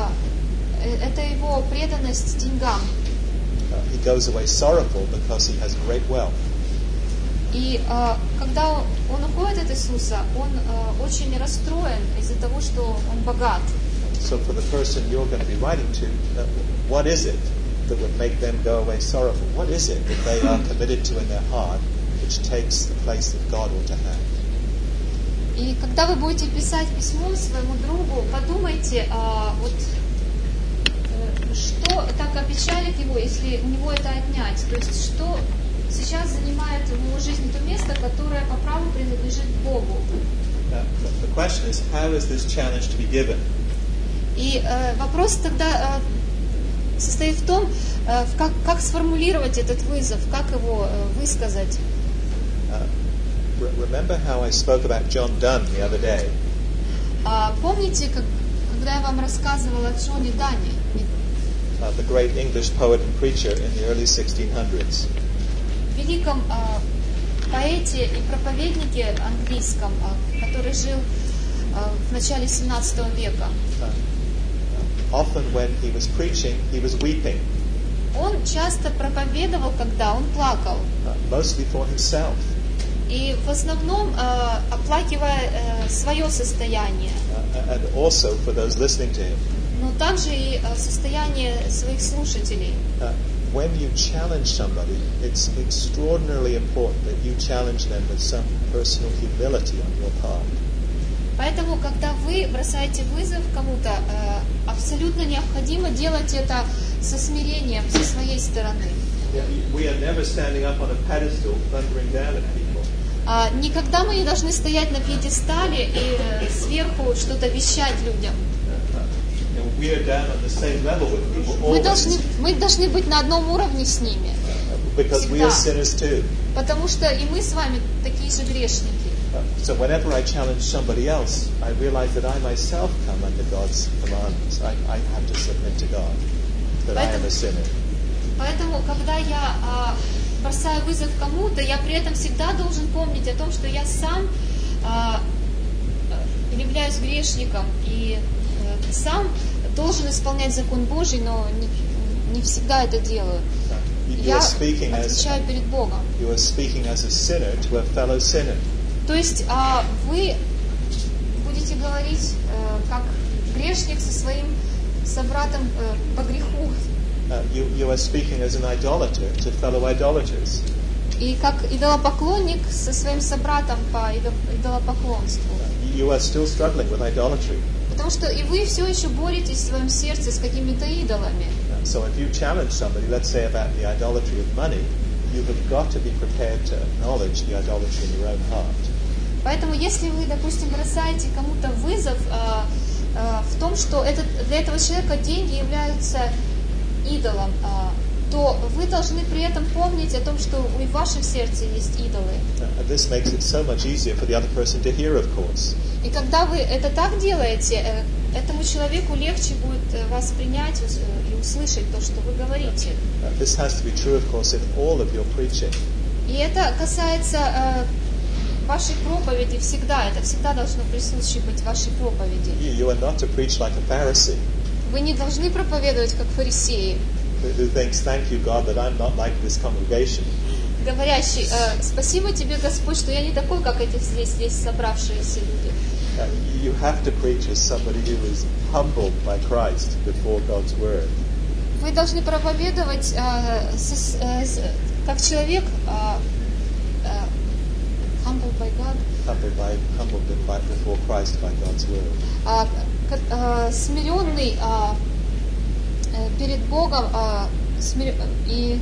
это его преданность деньгам. Uh, he goes away sorrowful because he has great wealth. И uh, когда он уходит от Иисуса, он uh, очень расстроен из-за того, что он богат. So for the person you're going to be writing to, uh, what is it that would make them go away sorrowful? What is it that they are committed to in their heart which takes the place that God ought to have? И когда вы будете писать письмо своему другу, подумайте, uh, вот uh, что так опечалит его, если у него это отнять. То есть что сейчас занимает в его жизни то место, которое по праву принадлежит Богу. Uh, the question is, how is this challenge to be given? И э, вопрос тогда э, состоит в том, э, в как, как сформулировать этот вызов, как его э, высказать. Uh, re- remember how I spoke about John Donne the other day? А, помните, как, когда я вам рассказывала о Джоне Данне, Uh, the great English poet and preacher in the early sixteen hundreds. великом э, поэте и проповеднике английском, э, который жил э, в начале семнадцатого века. Uh, often when he was preaching, he was weeping. Он часто проповедовал, когда он плакал. Uh, mostly for himself. И в основном э, оплакивая э, свое состояние, Uh, and also for those listening to him. но также и э, состояние своих слушателей. Uh, when you challenge somebody, it's extraordinarily important that you challenge them with some personal humility on your part. Поэтому, когда вы бросаете вызов кому-то, э, абсолютно необходимо делать это со смирением, со своей стороны. Yeah, we are never standing up on a pedestal, thundering down at people. А, никогда мы не должны стоять на пьедестале и э, сверху что-то вещать людям. You know, we are down on the same level with people Мы должны, always, мы должны быть на одном уровне с ними, because we are sinners too. потому что и мы с вами такие же грешники. Uh, so whenever I challenge somebody else, I realize that I myself come under God's commandments. I, I have to submit to God, that I am a sinner. Поэтому, когда я а, бросаю вызов кому-то, я при этом всегда должен помнить о том, что я сам а, являюсь грешником и а, сам должен исполнять закон Божий, но не, не всегда это делаю. You Я are speaking as отвечаю перед Богом. you are speaking as a sinner to a fellow sinner. То есть а, вы будете говорить э, как грешник со своим собратом э, по греху. Uh, you, you are speaking as an idolater to fellow idolaters. И как идолопоклонник со своим собратом по идол- идолопоклонству. You are still struggling with idolatry. Потому что и вы все еще боретесь в своем сердце с какими-то идолами. Uh, so if you challenge somebody, let's say about the idolatry of money, you have got to be prepared to acknowledge the idolatry in your own heart. Поэтому если вы, допустим, бросаете кому-то вызов э, э, в том, что этот, для этого человека деньги являются идолом, э, то вы должны при этом помнить о том, что и в вашем сердце есть идолы. Uh, and this makes it so much easier for the other person to hear, of course. И когда вы это так делаете, э, этому человеку легче будет э, вас принять э, и услышать то, что вы говорите. Uh, this has to be true, of course, in all of your preaching. И это касается э, вашей проповеди всегда. Это всегда должно присутствовать быть в вашей проповеди. You, you are not to preach like a Pharisee Вы не должны проповедовать как фарисеи, who, who thinks, thank you, God, that I'm not like this congregation. говорящий: э, спасибо тебе, Господь, что я не такой, как эти здесь, здесь собравшиеся люди. Uh, you have to preach as somebody who is humbled by Christ before God's word. Вы должны проповедовать э, с, э, с, как человек э, э, humbled by God, Humbled by, humbled by, before Christ by God's word. э, как, э, смиренный э, э, перед Богом э, смир... и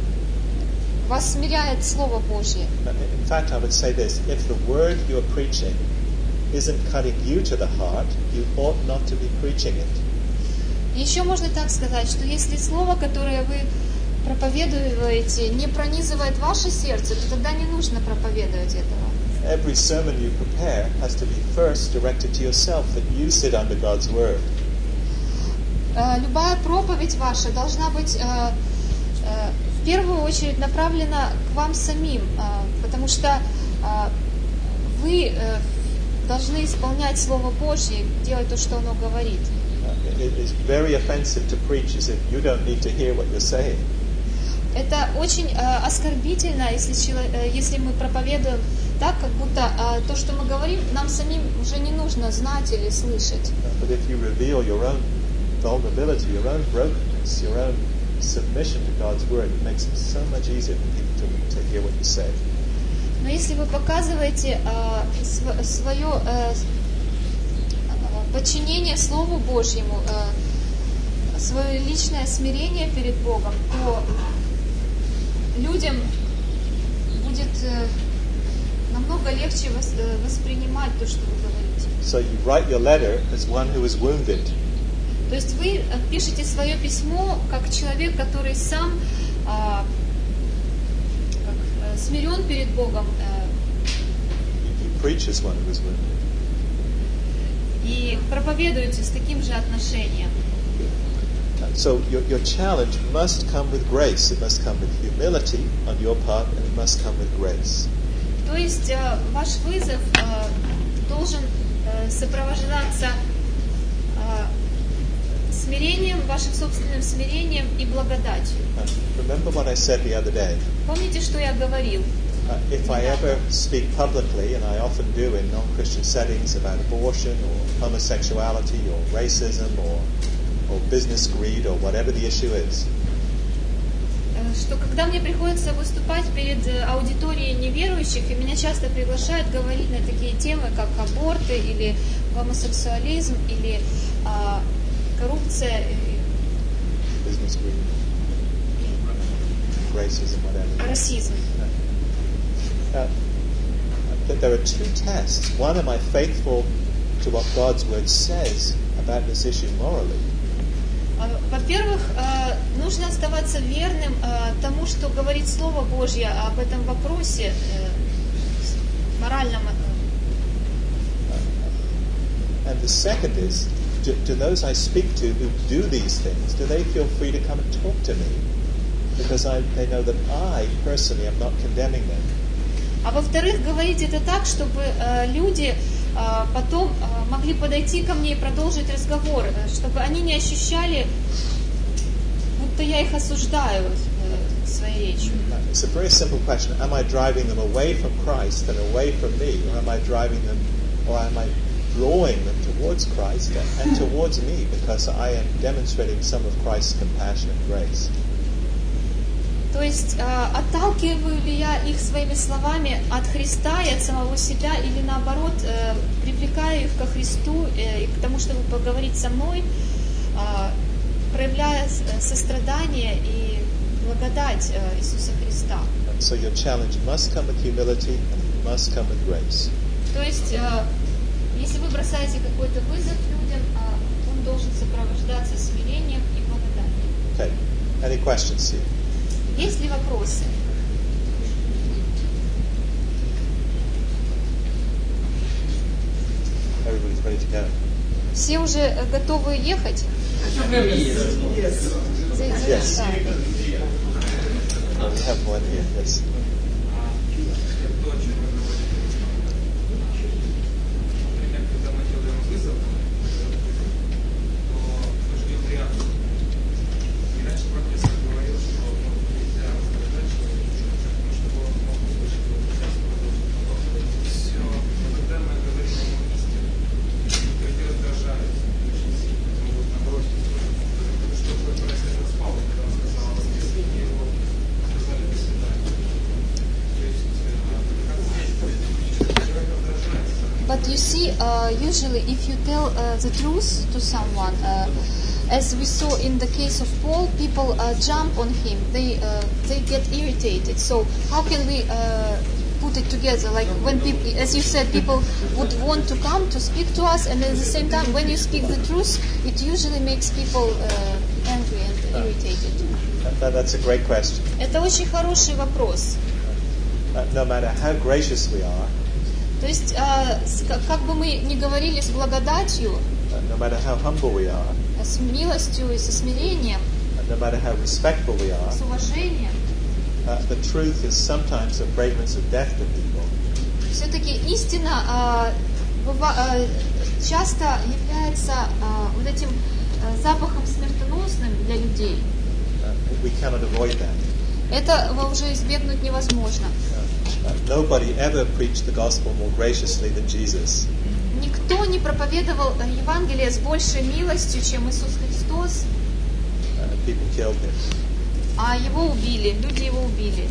вас смиряет Слово Божье. In fact, I would say this: if the word you are preaching isn't cutting you to the heart, you ought not to be preaching it. Еще можно так сказать, что если слово, которое вы проповедуете, не пронизывает ваше сердце, то тогда не нужно проповедовать этого. every sermon you prepare has to be first directed to yourself, that you sit under God's Word. Э, Любая проповедь ваша должна быть э, э, в первую очередь направлена к вам самим, э, потому что э, вы э, должны исполнять Слово Божье, делать то, что оно говорит. Uh, it is very offensive to preach as if you don't need to hear what you're saying. Это очень э, оскорбительно, если, чело- э, если мы проповедуем так, как будто э, то, что мы говорим, нам самим уже не нужно знать или слышать. Uh, but if you reveal your own vulnerability, your own brokenness, your own submission to God's Word, it makes it so much easier for people to, to hear what you say. Но если вы показываете э, св- свое э, подчинение Слову Божьему, э, свое личное смирение перед Богом, то людям будет э, намного легче вос- э, воспринимать то, что вы говорите. So you write your letter as one who is wounded. То есть вы э, пишете свое письмо как человек, который сам э, как, э, смирен перед Богом, э, You preach as one who is wounded. и проповедуете с таким же отношением. So your, your challenge must come with grace. It must come with humility on your part, and it must come with grace. То есть э, ваш вызов э, должен э, сопровождаться э, смирением, вашим собственным смирением и благодатью. Uh, remember what I said the other day. Помните, что я говорил? Uh, if I ever speak publicly, and I often do in non-Christian settings, about abortion or homosexuality or racism or, or business greed or whatever the issue is, Э, Что когда мне приходится выступать перед э, аудиторией неверующих, и меня часто приглашают говорить на такие темы, как аборты или гомосексуализм или а, коррупция, и business greed, racism, whatever. расизм. Uh, that there are two tests. One, am I faithful to what God's Word says about this issue morally? А, Во-первых, э, нужно оставаться верным э, тому, что говорит Слово Божье об этом вопросе э, моральном. э, And the second is, do, do those I speak to who do these things, do they feel free to come and talk to me? Because I, they know that I, personally, am not condemning them. А во-вторых, говорить это так, чтобы э, люди э, потом э, могли подойти ко мне и продолжить разговор, э, чтобы они не ощущали, будто я их осуждаю э, своей речью. It's a very simple question. Am I driving them away from Christ and away from me, or am I driving them, or am I drawing them towards Christ and towards me, because I am demonstrating some of Christ's compassion and grace? То есть э, отталкиваю ли я их своими словами от Христа и от самого себя, или наоборот э, привлекаю их ко Христу э, и к тому, чтобы поговорить со мной, э, проявляя сострадание и благодать э, Иисуса Христа. So your challenge must come with humility and it must come with grace. То есть, э, если вы бросаете какой-то вызов людям, э, он должен сопровождаться смирением и благодатью. Okay. Any questions here? Есть ли вопросы? Everybody's ready to go. Все уже э, готовы ехать? За- Yes. да. Oh, we have one here. Yes. То, о чем вы говорите. Например, когда мы делаем вызов, то мы ждем реакцию. И раньше профессор говорил, что нельзя раздражать человека, потому что он мог услышать его сейчас продолжить. Все. Но когда мы говорим ему истину, люди раздражаются очень сильно. Ну, вот наоборот, что такое происходило с Павлом, когда он сказал о воскресении, его сказали до свидания. То есть, как здесь происходит? Человек раздражается. But you see, uh, usually if you tell uh, the truth to someone, uh, as we saw in the case of Paul, people uh, jump on him, they uh, they get irritated. So how can we uh, put it together? Like when people, as you said, people would want to come to speak to us, and at the same time, when you speak the truth, it usually makes people uh, angry and irritated. That, that- that's a great question. Это очень хороший вопрос. Uh, no matter how gracious we are, То есть, э, с- как, как бы мы ни говорили с благодатью, uh, no matter how humble we are, с милостью и со смирением, and no matter how respectful we are, с уважением, uh, the truth is sometimes a fragrance of death to people. все-таки истина э, быва- э, часто является э, вот этим э, запахом смертоносным для людей. Uh, we cannot avoid that. Этого уже избегнуть невозможно. Uh, uh, nobody ever preached the gospel more graciously than Jesus. Никто не проповедовал Евангелие с большей милостью, чем Иисус Христос, Uh, people killed him. а его убили, люди его убили.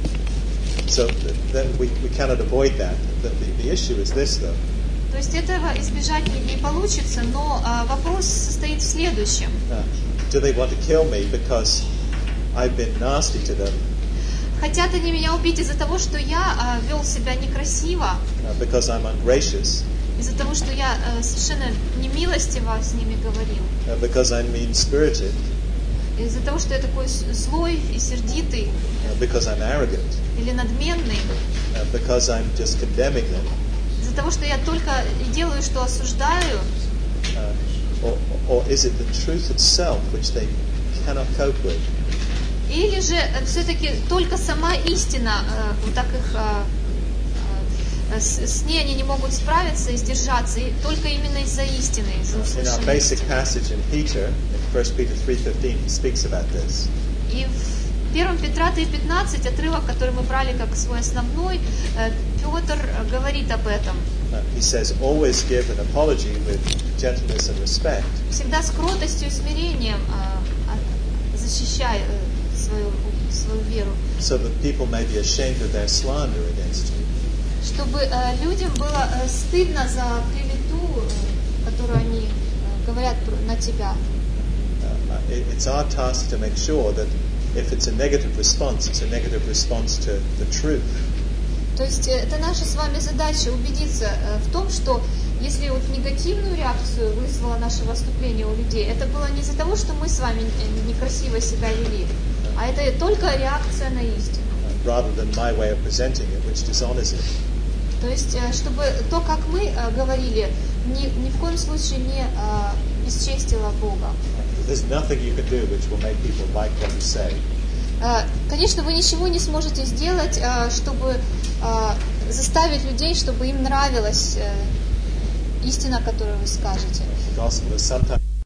So th- then we, we cannot avoid that. The, the, the issue is this, though. То есть этого избежать не, не получится, но а, вопрос состоит в следующем. Uh, do they want to kill me because I've been nasty to them, Хотят они меня убить из-за того, что я а, вел себя некрасиво, uh, because I'm ungracious, из-за того, что я а, совершенно немилостиво с ними говорил, uh, because I'm mean-spirited, из-за того, что я такой с- злой и сердитый uh, because I'm arrogant, или надменный, uh, because I'm just condemning them, из-за того, что я только и делаю, что осуждаю, uh, or, or is it the truth itself which they cannot cope with? или же э, все-таки только сама истина, э, вот так их, э, э, с, с ней они не могут справиться и сдержаться, и только именно из-за истины, из-за In our услышанной basic истины. passage in Peter, in First Peter three fifteen, he speaks about this. И в первом Петра три пятнадцать, отрывок, который мы брали как свой основной, э, Петр э, говорит об этом. Uh, he says, always give an apology with gentleness and respect, Всегда с кротостью и смирением э, а- защищай э, свою, свою веру, so that people may be ashamed of their slander against you. чтобы э, людям было э, стыдно за клевету, э, которую они э, говорят про- на тебя. Uh, it, it's our task to make sure that if it's a negative response, it's a negative response to the truth. То есть э, это наша с вами задача убедиться э, в том, что если вот негативную реакцию вызвало наше выступление у людей, это было не из-за того, что мы с вами э, некрасиво себя вели, а это только реакция на истину. Uh, rather than my way of presenting it, which dishonors it. То есть, э, чтобы то, как мы э, говорили, ни, ни в коем случае не э, бесчестило Бога. There's nothing you can do which will make people like what you say. Э, Конечно, вы ничего не сможете сделать, э, чтобы э, заставить людей, чтобы им нравилась э, истина, которую вы скажете. The gospel is sometimes